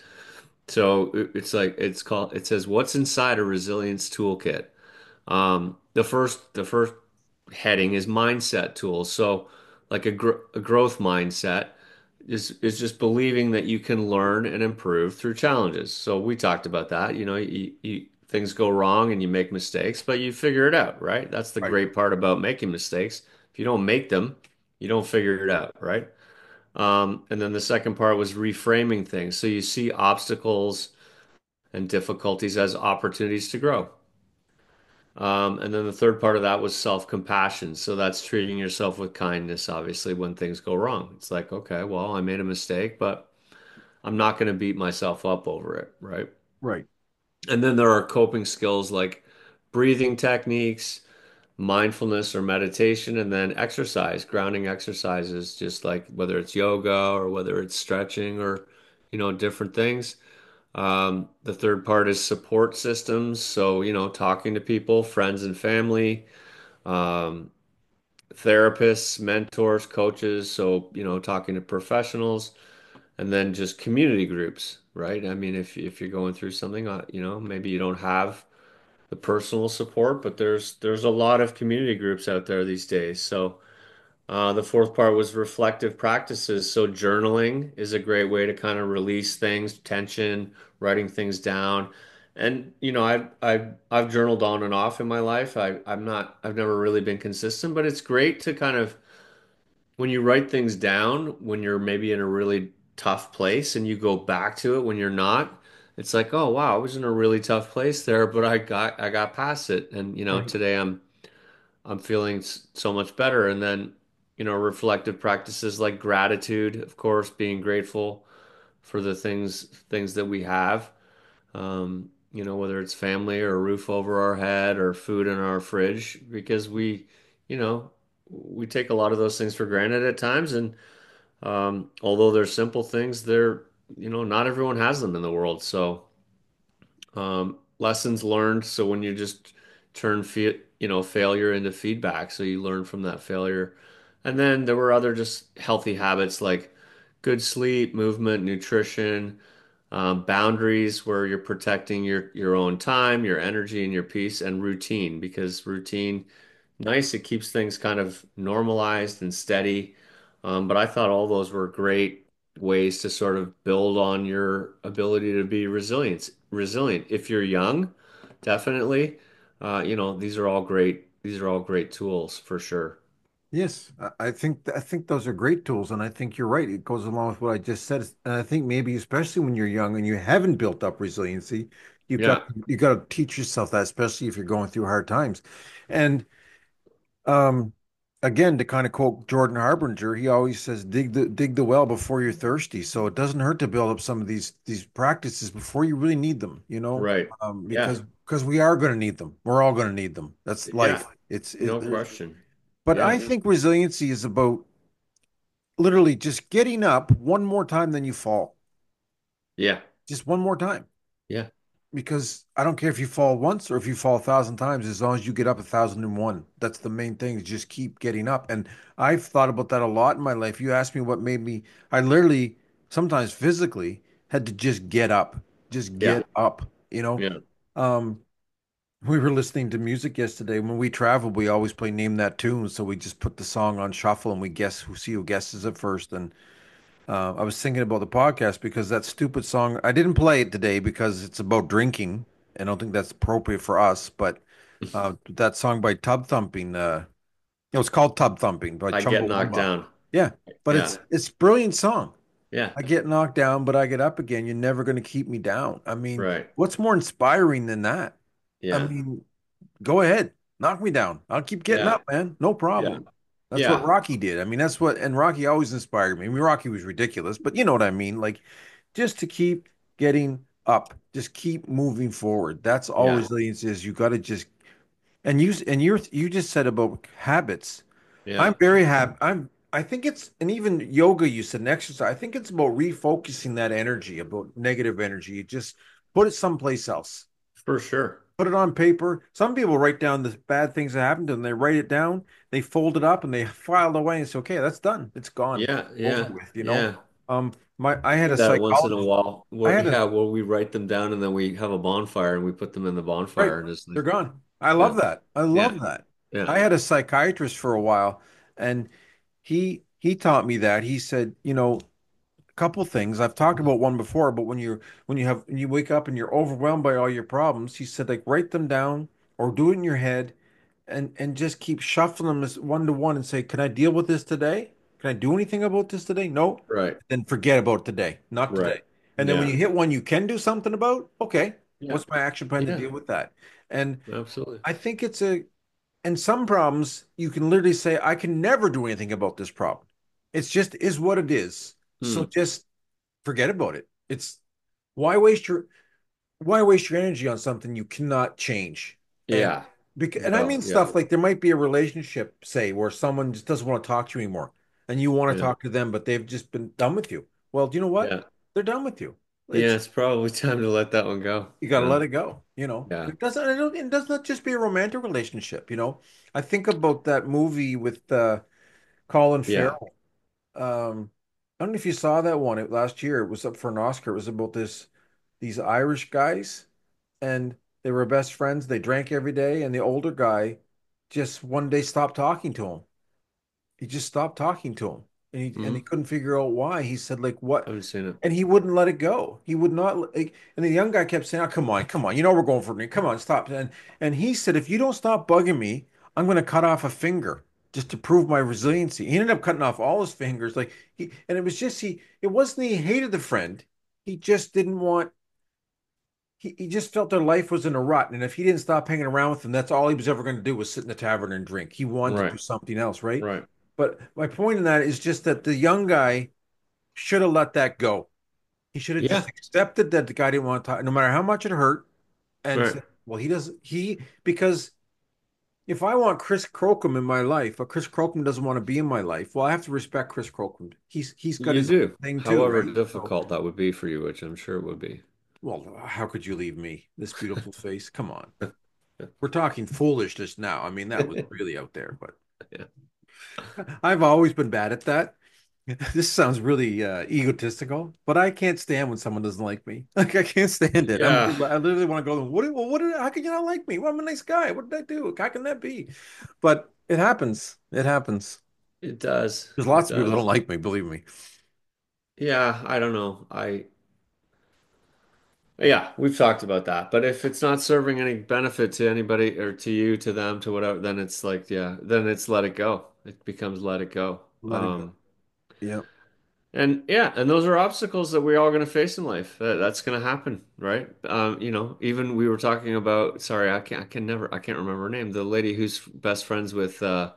so it- it's like it's called it says what's inside a resilience toolkit. Um, the first the first heading is mindset tools. So like a, gr a growth mindset is is just believing that you can learn and improve through challenges. So we talked about that. You know, you, you, things go wrong and you make mistakes, but you figure it out, right? That's the Right. great part about making mistakes. If you don't make them, you don't figure it out, right? Um, and then the second part was reframing things. So you see obstacles and difficulties as opportunities to grow. Um, and then the third part of that was self-compassion. So that's treating yourself with kindness, obviously, when things go wrong. It's like, okay, well, I made a mistake, but I'm not going to beat myself up over it, right? Right. And then there are coping skills like breathing techniques, mindfulness or meditation, and then exercise, grounding exercises, just like whether it's yoga or whether it's stretching or, you know, different things. Um, the third part is support systems. So, you know, talking to people, friends and family, um, therapists, mentors, coaches. So, you know, talking to professionals, and then just community groups, right? I mean, if if you're going through something, uh, you know, maybe you don't have the personal support, but there's there's a lot of community groups out there these days. So uh, the fourth part was reflective practices. So journaling is a great way to kind of release things, tension, writing things down. And you know, I've I've I've journaled on and off in my life. I I'm not I've never really been consistent, but it's great to kind of when you write things down when you're maybe in a really tough place and you go back to it when you're not, it's like, oh wow, I was in a really tough place there, but I got I got past it. And you know, Right. today I'm I'm feeling s- so much better. And then, you know, reflective practices like gratitude, of course, being grateful for the things things that we have. Um, you know, whether it's family or a roof over our head or food in our fridge, because we, you know, we take a lot of those things for granted at times. And um, although they're simple things, they're, you know, not everyone has them in the world. So, um, lessons learned. So when you just turn fe you know, failure into feedback, so you learn from that failure. And then there were other just healthy habits like good sleep, movement, nutrition, um, boundaries where you're protecting your your own time, your energy, and your peace, and routine because routine nice. It keeps things kind of normalized and steady. Um, but I thought all those were great ways to sort of build on your ability to be resilient. Resilient. If you're young, definitely. Uh, you know, these are all great. These are all great tools for sure. Yes, I I think I think those are great tools, and I think you're right. It goes along with what I just said, and I think maybe especially when you're young and you haven't built up resiliency, you got Yeah, you got to teach yourself that, especially if you're going through hard times. And um, again, to kind of quote Jordan Harbinger, he always says, "Dig the dig the well before you're thirsty." So it doesn't hurt to build up some of these these practices before you really need them, you know, right. um, Yeah, because because we are going to need them. We're all going to need them. That's yeah, life. It's no it, there's, question. but Yeah, I think resiliency is about literally just getting up one more time than you fall. yeah, Just one more time. yeah, Because I don't care if you fall once or if you fall a thousand times, as long as you get up a thousand and one. That's the main thing, is just keep getting up. And I've thought about that a lot in my life. You asked me what made me, I literally, sometimes physically, had to just get up. Just yeah, get up, you know? yeah. Um, we were listening to music yesterday. When we travel, we always play Name That Tune. So we just put the song on shuffle and we guess who see who guesses it first. And Uh, I was thinking about the podcast because that stupid song, I didn't play it today because it's about drinking. I don't think that's appropriate for us, but uh, that song by Tub Thumping, uh, it was called Tub Thumping by I get knocked Chumbawamba. down. Yeah, but Yeah, it's it's a brilliant song. yeah, I get knocked down, but I get up again. You're never going to keep me down. I mean, right. what's more inspiring than that? I Yeah, mean, go ahead, knock me down. I'll keep getting yeah, up, man. No yeah, problem. That's what yeah, Rocky did. I mean, that's what, and Rocky always inspired me. I mean, Rocky was ridiculous, but you know what I mean? Like, just to keep getting up, just keep moving forward. That's all yeah, resilience is. You got to just, and you, and you're, you just said about habits. yeah, I'm very happy. I'm, I think it's, and even yoga, you said, and exercise. I think it's about refocusing that energy, about negative energy. You just put it someplace else, for sure. put it on paper. Some people write down the bad things that happened to them. They write it down, they fold it up, and they file it away and say, "Okay, that's done. It's gone, Yeah, over yeah, with." You know, yeah. um, my I We had do a that once in a psychologist. while. I Where, had a yeah, where we write them down and then we have a bonfire and we put them in the right. bonfire and just They're like, gone. I yeah, love that. I yeah, love that. yeah, I had a psychiatrist for a while, and he he taught me that. He said, you know, a couple things. I've talked about one before, but when you're when you have when you wake up and you're overwhelmed by all your problems, he said, like, write them down or do it in your head and and just keep shuffling them as one to one and say, can I deal with this today? Can I do anything about this today? No. right, Then forget about today. Not right. today. And then when Yeah. you hit one you can do something about, okay, Yeah. what's my action plan to Yeah. deal with that? And Absolutely. I think it's a, and some problems you can literally say, I can never do anything about this problem. It's just is what it is. So Hmm. just forget about it. It's why waste your why waste your energy on something you cannot change? And Yeah. because, and I Well, mean yeah. stuff like there might be a relationship, say, where someone just doesn't want to talk to you anymore, and you want to Yeah. talk to them, but they've just been done with you. Well, do you know what? Yeah. They're done with you. Yeah. It's It's probably time to let that one go. you got to Yeah. let it go. You know, Yeah. it doesn't. It don't- it does not just be a romantic relationship. You know, I think about that movie with uh, Colin Yeah. Farrell. Um, I don't know if you saw that one it, last year. It was up for an Oscar. It was about this these Irish guys, and they were best friends. They drank every day, and the older guy just one day stopped talking to him. He just stopped talking to him, and he and he Hmm. couldn't figure out why. He said, like, what? Haven't seen it. And he wouldn't let it go. He would not. Like, and the young guy kept saying, "Oh, come on, come on. You know we're going for it. Come on, stop." And and he said, "If you don't stop bugging me, I'm going to cut off a finger just to prove my resiliency." He ended up cutting off all his fingers. Like he, and it was just he. It wasn't he hated the friend. He just didn't want. He, he just felt their life was in a rut, and if he didn't stop hanging around with them, that's all he was ever going to do was sit in the tavern and drink. He wanted to do Right. something else, right? Right. But my point in that is just that the young guy should have let that go. He should have just Yeah. accepted that the guy didn't want to talk, no matter how much it hurt, and Right. said, well, he doesn't, he, because if I want Chris Crocum in my life, but Chris Crocum doesn't want to be in my life, well, I have to respect Chris Crocum. He's, he's got You his own do. thing too, However right? So, difficult that would be for you, which I'm sure it would be. well, how could you leave me? This beautiful face? Come on. We're talking foolishness now. I mean, that was really out there, but Yeah. I've always been bad at that. This sounds really uh, egotistical, but I can't stand when someone doesn't like me. Like I can't stand it. I'm Yeah. I literally want to go. What? did- Well, what? Did, how can you not like me? Well, I'm a nice guy. What did I do? How can that be? But it happens. It happens. It does. There's It lots of people that don't does. like me. Believe me. Yeah. I don't know. I, yeah, we've talked about that. But if it's not serving any benefit to anybody or to you, to them, to whatever, then it's like, yeah, then it's let it go. It becomes let it go. Let it go. Um, Yeah. And yeah, and those are obstacles that we're all going to face in life. That, that's going to happen, right? Um, you know, even we were talking about, sorry, I can't, I can never, I can't remember her name, the lady who's best friends with uh,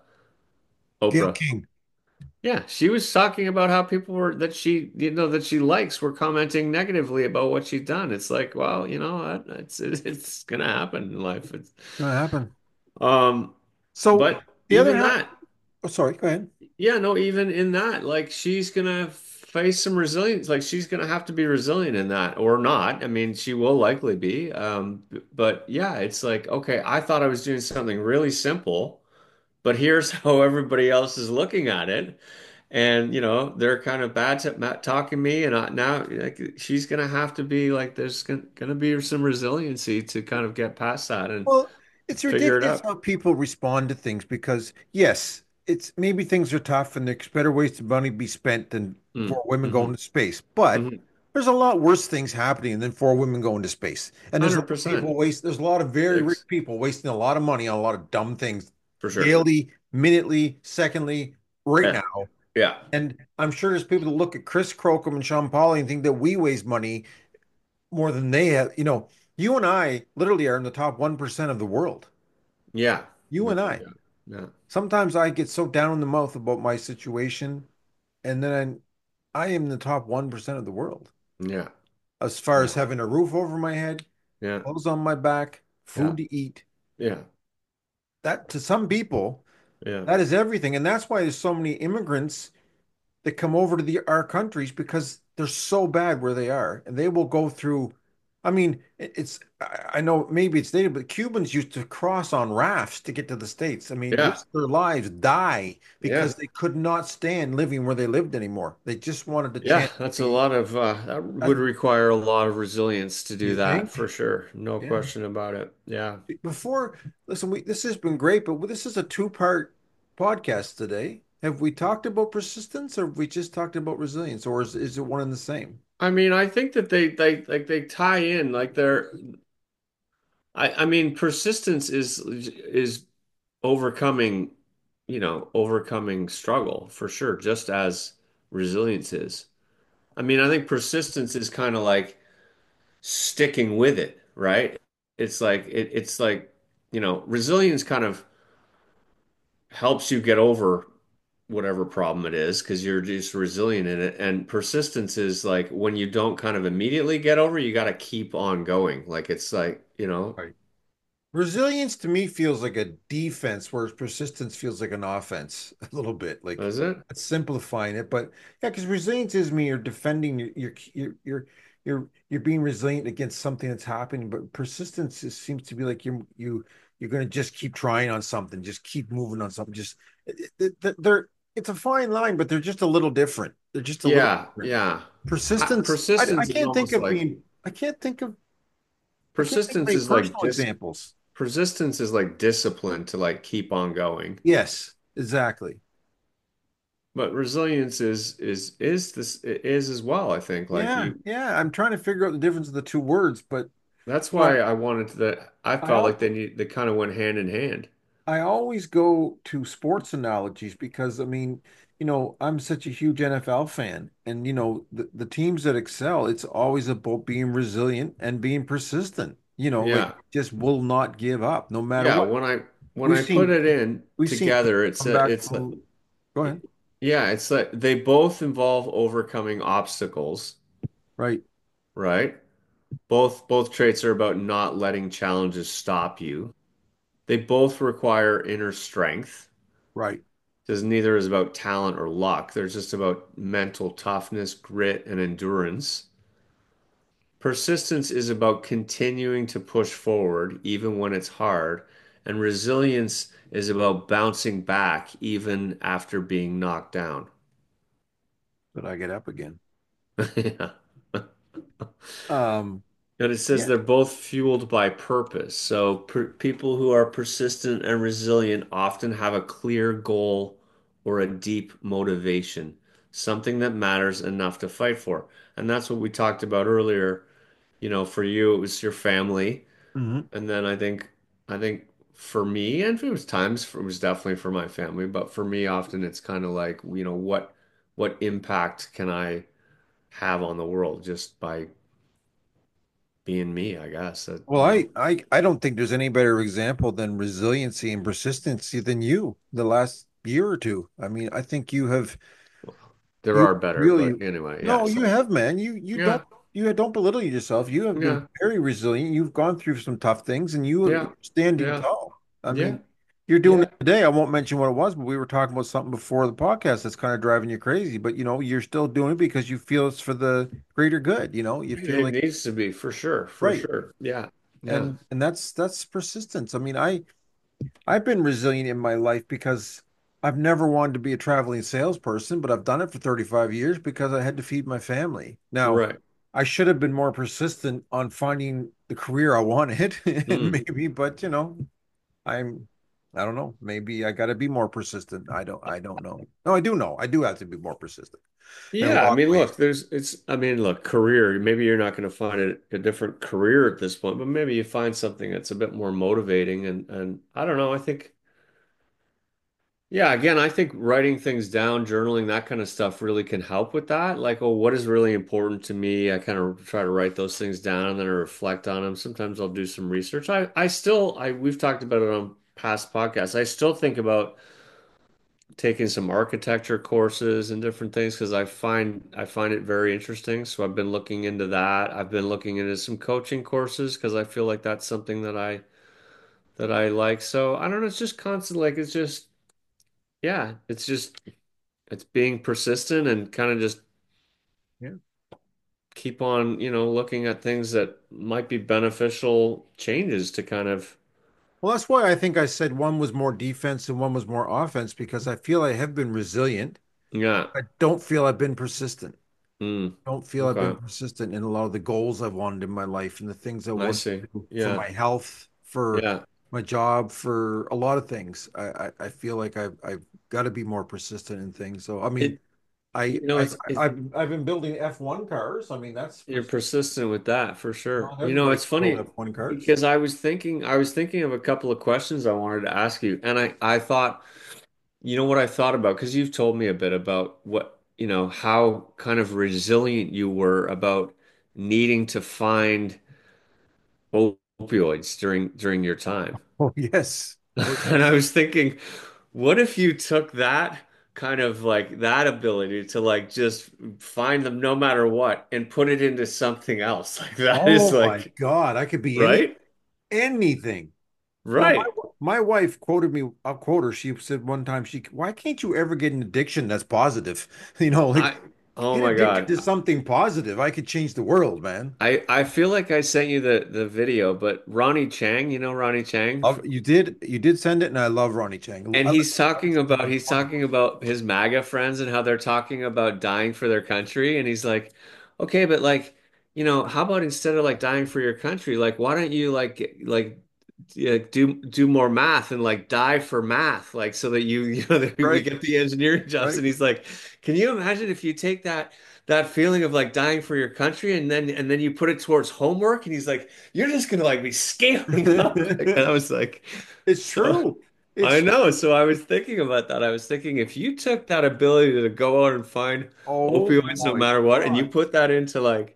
Gail Oprah. King. Yeah, she was talking about how people were that she, you know, that she likes were commenting negatively about what she'd done. It's like, well, you know, it's it's going to happen in life. It's, Gonna happen. um, So but the other even half. that. Oh, sorry. Go ahead. Yeah, no, even in that, like she's gonna face some resilience. Like she's gonna have to be resilient in that, or not. I mean, she will likely be. Um, b- but yeah, it's like, okay, I thought I was doing something really simple, but here's how everybody else is looking at it, and you know, they're kind of bad to ma- talking me, and I, now like she's gonna have to be like, there's gonna, gonna be some resiliency to kind of get past that and Well, it's figure it ridiculous out. how people respond to things because, yes, it's maybe things are tough and there's better ways to money be spent than Mm, for women hmm going to space. But hmm there's a lot worse things happening than for women going to space. And there's a lot of one hundred percent. people waste, there's a lot of very rich Six people wasting a lot of money on a lot of dumb things for sure. daily, minutely, secondly, right Yeah, now. yeah. And I'm sure there's people that look at Chris Crocum and Sean Pauli and think that we waste money more than they have. You know, you and I literally are in the top one percent of the world. Yeah. You No, and I. yeah. Yeah. Sometimes I get so down in the mouth about my situation, and then I, I am in the top one percent of the world Yeah. as far as Yeah. having a roof over my head, Yeah. clothes on my back, Yeah. food to eat. Yeah. That to some people, Yeah. that is everything. And that's why there's so many immigrants that come over to the our countries because they're so bad where they are, and they will go through. I mean, it- it's I I know maybe it's dated, but Cubans used to cross on rafts to get to the States. I mean, Yeah. risk their lives, die Yeah. because they could not stand living where they lived anymore. They just wanted the Yeah. chance to That's a be. lot of uh that would That, require a lot of resilience to you do that for think? sure. No Yeah. question about it. Yeah. Before, listen, we this has been great, but this is a two-part podcast today. Have we talked about persistence, or have we just talked about resilience, or is, is it one and the same? I mean, I think that they they like they tie in like they're I I mean, persistence is is overcoming, you know, overcoming struggle for sure, just as resilience is. I mean, I think persistence is kind of like sticking with it, right? It's like it, it's like, you know, resilience kind of helps you get over whatever problem it is because you're just resilient in it. And persistence is like when you don't kind of immediately get over, you got to keep on going. Like it's like, you know, Right. Resilience to me feels like a defense, whereas persistence feels like an offense a little bit. Like is it? that's simplifying it, but yeah, because resilience is me, you're defending, you're you're you're you're you're you're being resilient against something that's happening. But persistence is, seems to be like you you you're going to just keep trying on something, just keep moving on something. Just it- it- they're it's a fine line, but they're just a little different. They're just a little Yeah, different. yeah. I, Persistence, I I persistence is can't think almost of like being I can't think of I can't think of persistence any is like personal just examples. persistence is like discipline to like keep on going. Yes, exactly. But resilience is is is this is as well, I think. Like Yeah, you yeah. I'm trying to figure out the difference of the two words, but that's you know, why I wanted to that I I felt like al they need they kind of went hand in hand. I always go to sports analogies because I mean, you know, I'm such a huge N F L fan, and you know, the the teams that excel, it's always about being resilient and being persistent. You know, like Yeah. just will not give up no matter Yeah, what. when I when We've I put seen it in we've seen people together, it's come a back it's a, from. Go ahead. yeah, it's like they both involve overcoming obstacles, Right, right? Both both traits are about not letting challenges stop you. They both require inner strength, right. because neither is about talent or luck. They're just about mental toughness, grit, and endurance. Persistence is about continuing to push forward even when it's hard, and resilience is about bouncing back even after being knocked down. But I get up again. Yeah. Um, And it says yeah. they're both fueled by purpose. So per people who are persistent and resilient often have a clear goal or a deep motivation, something that matters enough to fight for. And that's what we talked about earlier. You know, for you, it was your family. Mhm. And then I think, I think for me, and it was times, it was definitely for my family, but for me, often it's kind of like, you know, what, what impact can I have on the world just by being me, I guess. That, Well, you know, I, I I don't think there's any better example than resiliency and persistency than you the last year or two. I mean, I think you have there you are better, really but anyway, no, yeah. you So have, man. You you don't yeah, you don't belittle yourself. You have been yeah, very resilient. You've gone through some tough things and you yeah, you're standing yeah, tall. I yeah, mean, you're doing yeah. it today. I won't mention what it was, but we were talking about something before the podcast that's kind of driving you crazy. But you know, you're still doing it because you feel it's for the greater good. You know, you feel It like needs to be for sure, for right. sure. Yeah, yeah, And and that's that's persistence. I mean, I I've been resilient in my life because I've never wanted to be a traveling salesperson, but I've done it for thirty-five years because I had to feed my family. Now, right. I should have been more persistent on finding the career I wanted, Mm. maybe, but you know, I'm I don't know. Maybe I got to be more persistent. I don't I don't know. No, I do know. I do have to be more persistent in a Yeah, I lot of mean, ways. look, there's it's I mean, look, career, maybe you're not going to find a, a different career at this point, but maybe you find something that's a bit more motivating and and I don't know, I think yeah, again, I think writing things down, journaling, that kind of stuff really can help with that. Like, oh, what is really important to me? I kind of try to write those things down and then I reflect on them. Sometimes I'll do some research. I, I still, I, we've talked about it on past podcasts. I still think about taking some architecture courses and different things because I find, I find it very interesting. So I've been looking into that. I've been looking into some coaching courses because I feel like that's something that I, that I like. So I don't know. It's just constant, like, it's just, yeah, it's just, it's being persistent and kind of just Yeah. keep on, you know, looking at things that might be beneficial changes to kind of, Well, that's why I think I said one was more defense and one was more offense because I feel I have been resilient. yeah, I don't feel I've been persistent. mm, Don't feel I've been okay, persistent in a lot of the goals I've wanted in my life and the things I I want see. to do for Yeah, my health, for yeah. my job, for a lot of things. I, I, I feel like I've I've got to be more persistent in things. So I mean, It, I you know, I it's it's I've I've been building F one cars. I mean, that's you're persistent. persistent with that for sure. Not You know, everybody it's can build funny F one cars. because I was thinking, I was thinking of a couple of questions I wanted to ask you, and I I thought, you know what I thought about because you've told me a bit about what you know, how kind of resilient you were about needing to find opioids during during your time. Oh, yes. Oh, And I yes. was thinking, what if you took that kind of like that ability to like just find them no matter what and put it into something else? Like that is Oh my like, God. I could be any right? anything. You know, Right. my my wife quoted me, I'll quote her. She said one time, she, why can't you ever get an addiction that's positive? You know, like I, oh get my addicted God. to something positive. I could change the world, man. I I feel like I sent you the the video, but Ronnie Chang, you know Ronnie Chang? Love, you did you did send it, and I love Ronnie Chang. And I he's listen, I talking listen to about him he's on- talking about his MAGA friends and how they're talking about dying for their country. And he's like, okay, but like, you know, how about instead of like dying for your country, like why don't you like get- like yeah, do do more math and like die for math, like so that you you know that you right, get the engineering jobs. right. And he's like, can you imagine if you take that that feeling of like dying for your country and then and then you put it towards homework? And he's like, you're just gonna like be scaling up. Like, and I was like, It's so. true. I It's know. So I was thinking about that. I was thinking if you took that ability to go out and find oh opioids no my matter what, and you God. put that into like,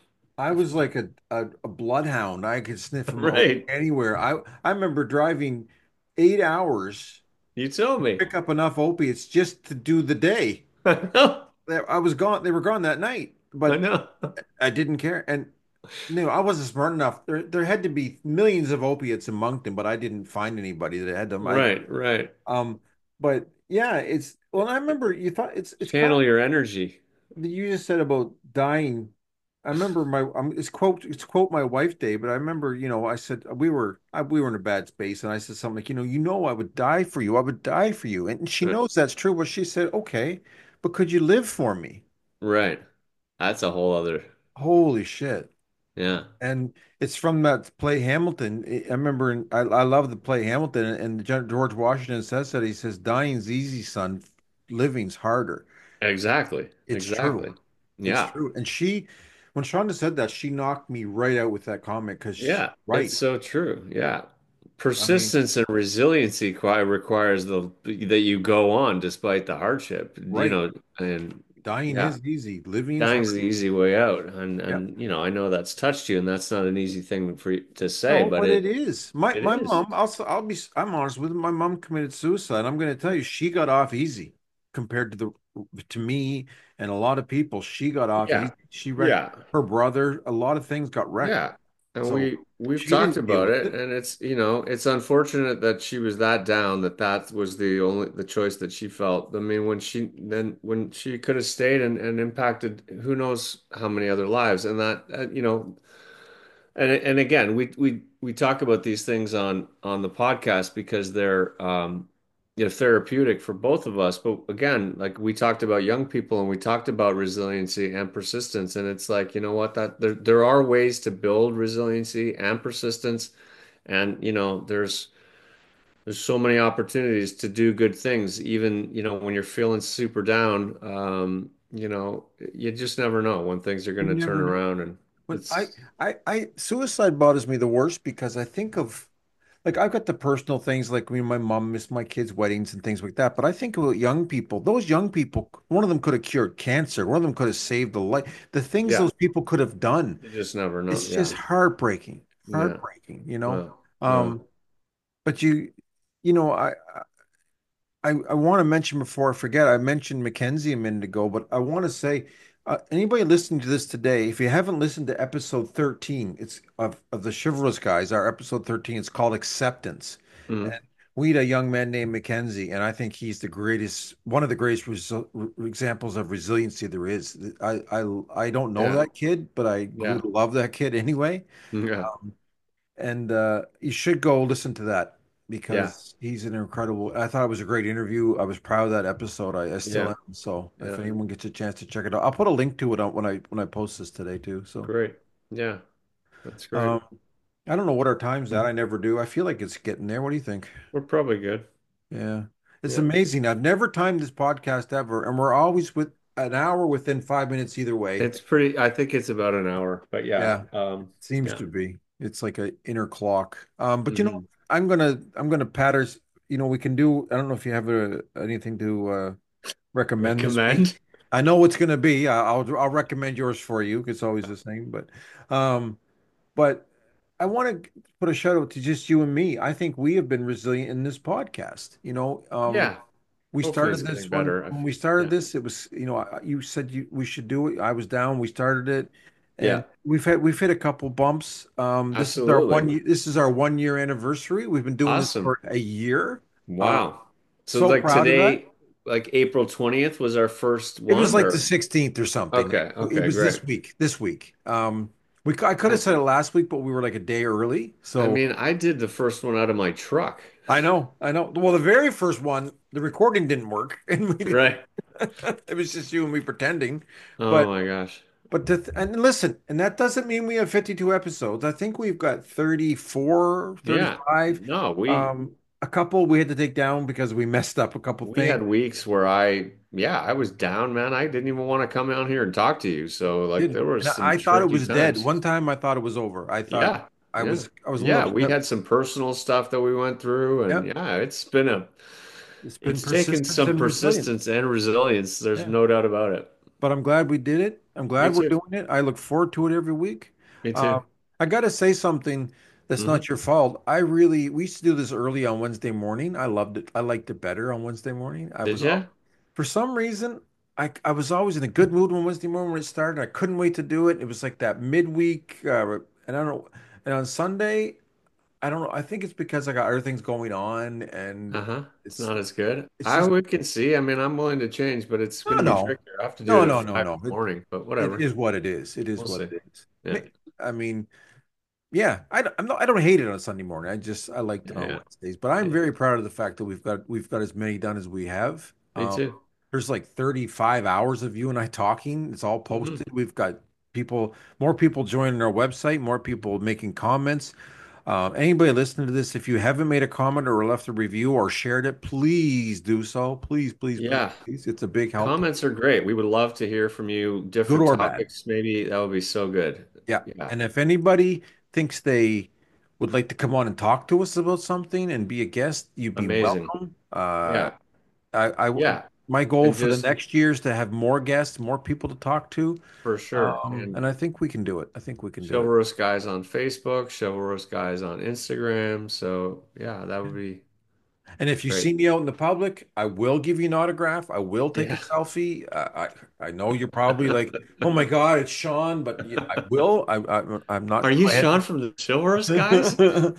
I was like a, a, a bloodhound. I could sniff them out right, anywhere. I I remember driving eight hours you told to me. pick up enough opiates just to do the day. I know. They- I was gone. They were gone that night, I but know. I didn't care. And no, I wasn't smart enough. There there had to be millions of opiates in Moncton, but I didn't find anybody that had them. I Right, right. um, but yeah, it's well. I remember you thought it's it's kind of Channel your energy. you just said about dying. I remember my um, it's quote it's quote my wife day, but I remember you know I said we were I, we were in a bad space, and I said something like you know you know I would die for you, I would die for you, and she Right. knows that's true. But she said okay, but could you live for me? Right. That's a whole other. Holy shit! Yeah. And it's from that play Hamilton. I I remember in, I I love the play Hamilton, and George Washington says that he says dying's easy, son, living's harder. Exactly. It's true. Exactly. It's Yeah. true. And she, when Shonda said that, she knocked me right out with that comment because she's Yeah. It's right. so true. Yeah. I mean, Persistence and resiliency qui- requires the that you go on despite the hardship, you right. know, and Dying yeah. is easy. Living is Dying's hard. the easy way out, and Yeah. and you know I know that's touched you, and that's not an easy thing for you to say, No, but but it it is. My it my is. mom, I'll I'll be I'm honest with you, my mom committed suicide. I'm going to tell you, she got off easy compared to the to me and a lot of people. She got off Yeah, easy. She wrecked yeah, her brother. A lot of things got wrecked. yeah. And So we we've she talked didn't deal about with it, it. and it's you know it's unfortunate that she was that down that that was the only the choice that she felt. I mean, when she then when she could have stayed and and impacted who knows how many other lives, and that uh, you know And and again, we we we talk about these things on on the podcast because they're um you know therapeutic for both of us. But again, like we talked about young people and we talked about resiliency and persistence, and it's like, you know what, that there there are ways to build resiliency and persistence, and you know, there's there's so many opportunities to do good things, even, you know, when you're feeling super down. Um, you know, you just never know when things are going You to turn never know. around and But I, it's I, I, suicide bothers me the worst because I think of like I've got the personal things like me and my mom missed my kids' weddings and things like that. But I think about young people. Those young people, one of them could have cured cancer. One of them could have saved a life. The things yeah, those people could have done, you just never know. it's just Yeah. heartbreaking, Yeah. heartbreaking, you know. Well, Um, well, but you, you know, I, I, I want to mention before I forget, I mentioned Mackenzie a minute ago, but I want to say, uh, anybody listening to this today, if you haven't listened to episode thirteen, it's of, of the Chivalrous Guys, our episode thirteen, it's called Acceptance. mm, And we had a young man named Mackenzie, and I think he's the greatest, one of the greatest resil re- examples of resiliency there is. I, I, I don't know yeah, that kid, but I grew yeah, to love that kid anyway. yeah, Um, and uh, you should go listen to that yeah, because he's an incredible. I thought it was a great interview. I was proud of that episode. I, I still yeah, am. So if yeah. anyone gets a chance to check it out, I'll put a link to it on when I when I post this today too. So Great. Yeah, that's great. um, I don't know what our time's at. I never do. I feel like it's getting there. What do you think? We're probably good. Yeah, it's Yeah. amazing. I've never timed this podcast ever, and we're always with an hour within five minutes either way. It's pretty, I think it's about an hour, but yeah. Yeah, Um, seems yeah. to be. It's like a inner clock. Um, but you know, Hmm. I'm gonna I'm gonna pat us. You know, we can do. I don't know if you have a, anything to uh, recommend this week. Recommend. I know what's going to be. I- I'll I'll recommend yours for you. It's always the same, but um, but I want to put a shout out to just you and me. I think we have been resilient in this podcast. You know, um, Yeah. we Hopefully started it's getting this one better. I when we feel, started yeah. this. It was, you know, I- you said you we should do it. I was down. We started it, and Yeah. we've had we've hit a couple bumps. Um, this is our one Absolutely. year, this is our one year anniversary. We've been doing this Awesome. for a year. Uh, Wow. So so like proud of that. today, like April twentieth was our first It was one like the or sixteenth or something. okay, It okay, was this great. week. This week. Um, we I could have I said it last week, but we were like a day early. I So mean, I did the first one out of my truck. I know, I know. Well, the very first one, the recording didn't work, and we didn't, Right. it was just you and me pretending. Oh But my gosh. but to th and listen, and that doesn't mean we have fifty-two episodes. I think we've got thirty-four, Yeah. thirty-five. No, we Um, a couple we had to take down because we messed up a couple we things. had weeks where I yeah, I was down, man. I didn't even want to come out here and talk to you. So like Didn't. there were And some I, I thought it tricky was dead. times. One time I thought it was over. I thought Yeah. I Yeah. was I was a Yeah, little we upset. had some personal stuff that we went through and Yeah. yeah, it's been a It's been it's taken persistence some and resilience. persistence and resilience. There's Yeah. no doubt about it. But I'm glad we did it. I'm Me glad we're too. doing it. I look forward to it every week. Me Um, too. I got to say something that's Hmm. not your fault. I really, we used to do this early on Wednesday morning. I loved it. I liked it better on Wednesday morning. I Did was, al- you? for some reason, I, I was always in a good mood on Wednesday morning when it started. I couldn't wait to do it. It was like that midweek, uh, and I don't know. And on Sunday, I don't know. I think it's because I got other things going on, and Uh-huh. It's it's not as good. it's I just we can see. I mean, I'm willing to change, but it's going no, to be no, trickier. I have to do no, it at no, no, five in no. the It morning, but it whatever. is what it is. It is We'll what see. it is. Yeah. Ma- I mean, yeah, I don't, I'm not, I don't hate it on Sunday morning. I just I liked it Yeah. on Yeah. Wednesdays, but I'm Yeah. very proud of the fact that we've got we've got as many done as we have. Me Um, too. there's like thirty-five hours of you and I talking. It's all Hmm. posted. We've got people, more people joining our website, more people making comments. Um, anybody listening to this, if you haven't made a comment or left a review or shared it, please do so. Please, please, please, Yeah. please. It's a big help, Comments are great. We would love to hear from you. good Different or bad. topics, maybe. That would be so good. Yeah. Yeah. And if anybody thinks they would like to come on and talk to us about something and be a guest, you'd be Amazing. welcome. Uh, Yeah. I, I, Yeah. my goal And for the just next year is to have more guests, more people to talk to. for sure. Um, And and I think we can do it. I think we can do it. Chivalrous Guys on Facebook, Chivalrous Guys on Instagram. So, yeah, that would be And if you great. see me out in the public, I will give you an autograph. I will take a Yeah. selfie. Uh, I I know you're probably like, oh my God, it's Sean, but yeah, I will. I, I I'm Are not. you My Sean from the Chivalrous Guys? head.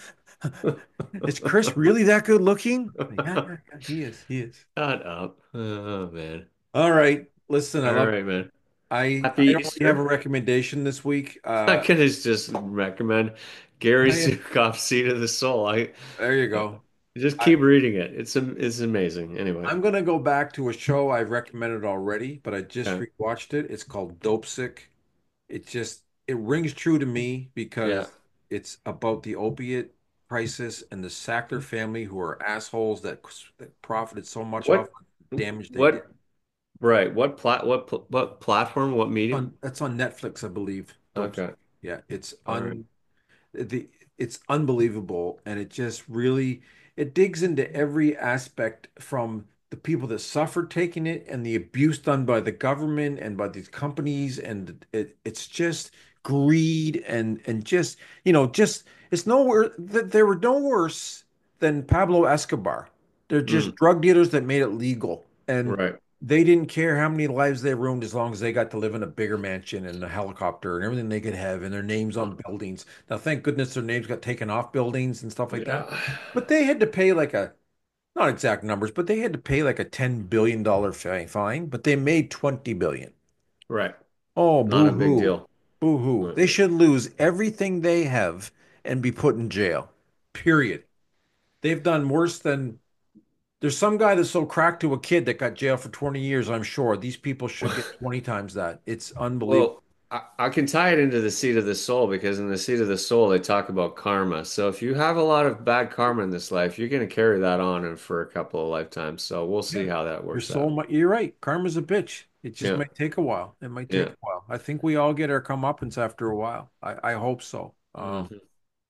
Is Chris really that good looking? Yeah, yeah, yeah, he is. He is. Shut up. Oh, man. All right. Listen, I All love right, man. I Happy I don't really have a Easter. recommendation this week. I Uh could just recommend Gary yeah, yeah. Zukav, Seat of the Soul. I There you go. just I keep reading it. It's am- it's amazing. Anyway. I'm gonna go back to a show I've recommended already, but I just Yeah. rewatched it. It's called Dope Sick. It just it rings true to me Yeah. because it's about the opiate crisis and the Sackler family who are assholes that, that profited so much off What the damage they did. what right. What plat what pl- what platform, what medium? On that's on Netflix, I believe. Dope Sick. Okay. Yeah, it's All right. un the it's unbelievable, and it just really it digs into every aspect from the people that suffered taking it and the abuse done by the government and by these companies, and it it's just greed and and just you know just it's nowhere that they were no worse than Pablo Escobar. They're just Mm, drug dealers that made it legal, and right. they didn't care how many lives they ruined as long as they got to live in a bigger mansion and a helicopter and everything they could have and their names on buildings. Now, thank goodness their names got taken off buildings and stuff like that. Yeah. But they had to pay like a, not exact numbers, but they had to pay like a ten billion dollar fine, but they made twenty billion. Right. Oh, Not a big boo-hoo. deal. Boo-hoo. Right. They should lose everything they have and be put in jail. Period. They've done worse than there's some guy that sold crack to a kid that got jailed for twenty years, I'm sure. These people should get twenty times that. It's unbelievable. Well, I, I can tie it into the seat of the soul because in the seat of the soul they talk about karma. So if you have a lot of bad karma in this life, you're going to carry that on and for a couple of lifetimes. So we'll Yeah. see how that Your works soul out. might, you're right. Karma's a bitch. It just Yeah. might take a while. It might take Yeah. a while. I think we all get our comeuppance after a while. I, I hope so. Um, Hmm.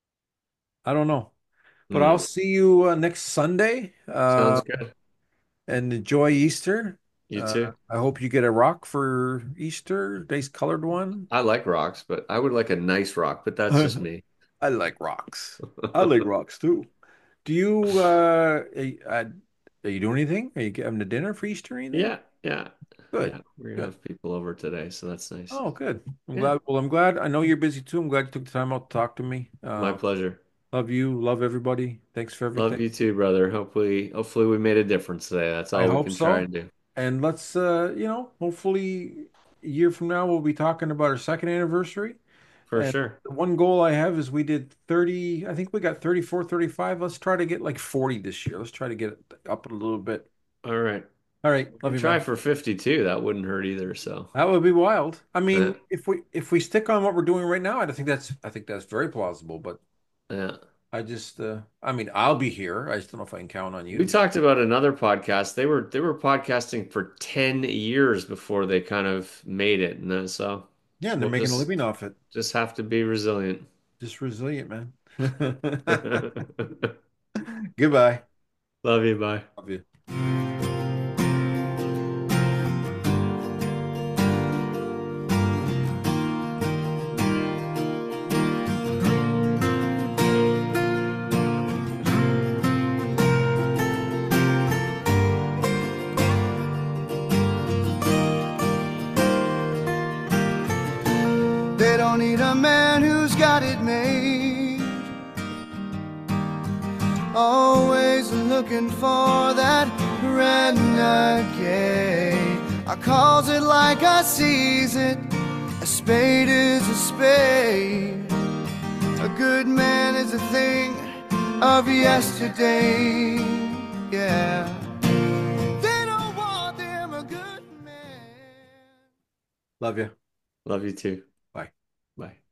I don't know. But I'll Mm. see you uh, next Sunday. Uh, Sounds good. and enjoy Easter. You Uh, too. I hope you get a rock for Easter, nice colored one. I like rocks, but I would like a nice rock, but that's just me. I like rocks. I like rocks too. Do you uh, are you, uh, are you doing anything? Are you having a dinner for Easter or anything? Yeah, yeah, Good, yeah. We're gonna good. have people over today, so that's nice. Oh, good. I'm Yeah, glad. Well, I'm glad. I know you're busy too. I'm glad you took the time out to talk to me. my Uh, pleasure. love you. Love everybody. Thanks for Love everything. you too, brother. Hopefully, hopefully we made a difference today. That's I all we hope can try so. and do. And let's, uh, you know, hopefully a year from now we'll be talking about our second anniversary. For And sure. the one goal I have is we did thirty, I think we got thirty-four, thirty-five. Let's try to get like forty this year. Let's try to get it up a little bit. All right. All right. We Love can you, try man. for fifty-two. That wouldn't hurt either, so. That would be wild. I Yeah, mean, if we if we stick on what we're doing right now, I think that's I think that's very plausible. But yeah. I just uh I mean, I'll be here. I just don't know if I can count on We you. talked about another podcast. They were they were podcasting for ten years before they kind of made it. And then, so Yeah, and they're we'll making a just living off it. just have to be resilient. Just resilient, man. Goodbye. Love you. Bye. Love you. They don't need a man who's got it made. Always looking for that renegade. I calls it like I sees it. A spade is a spade. A good man is a thing of yesterday. Yeah. They don't want them a good man. Love you. Love you too. Bye. Bye.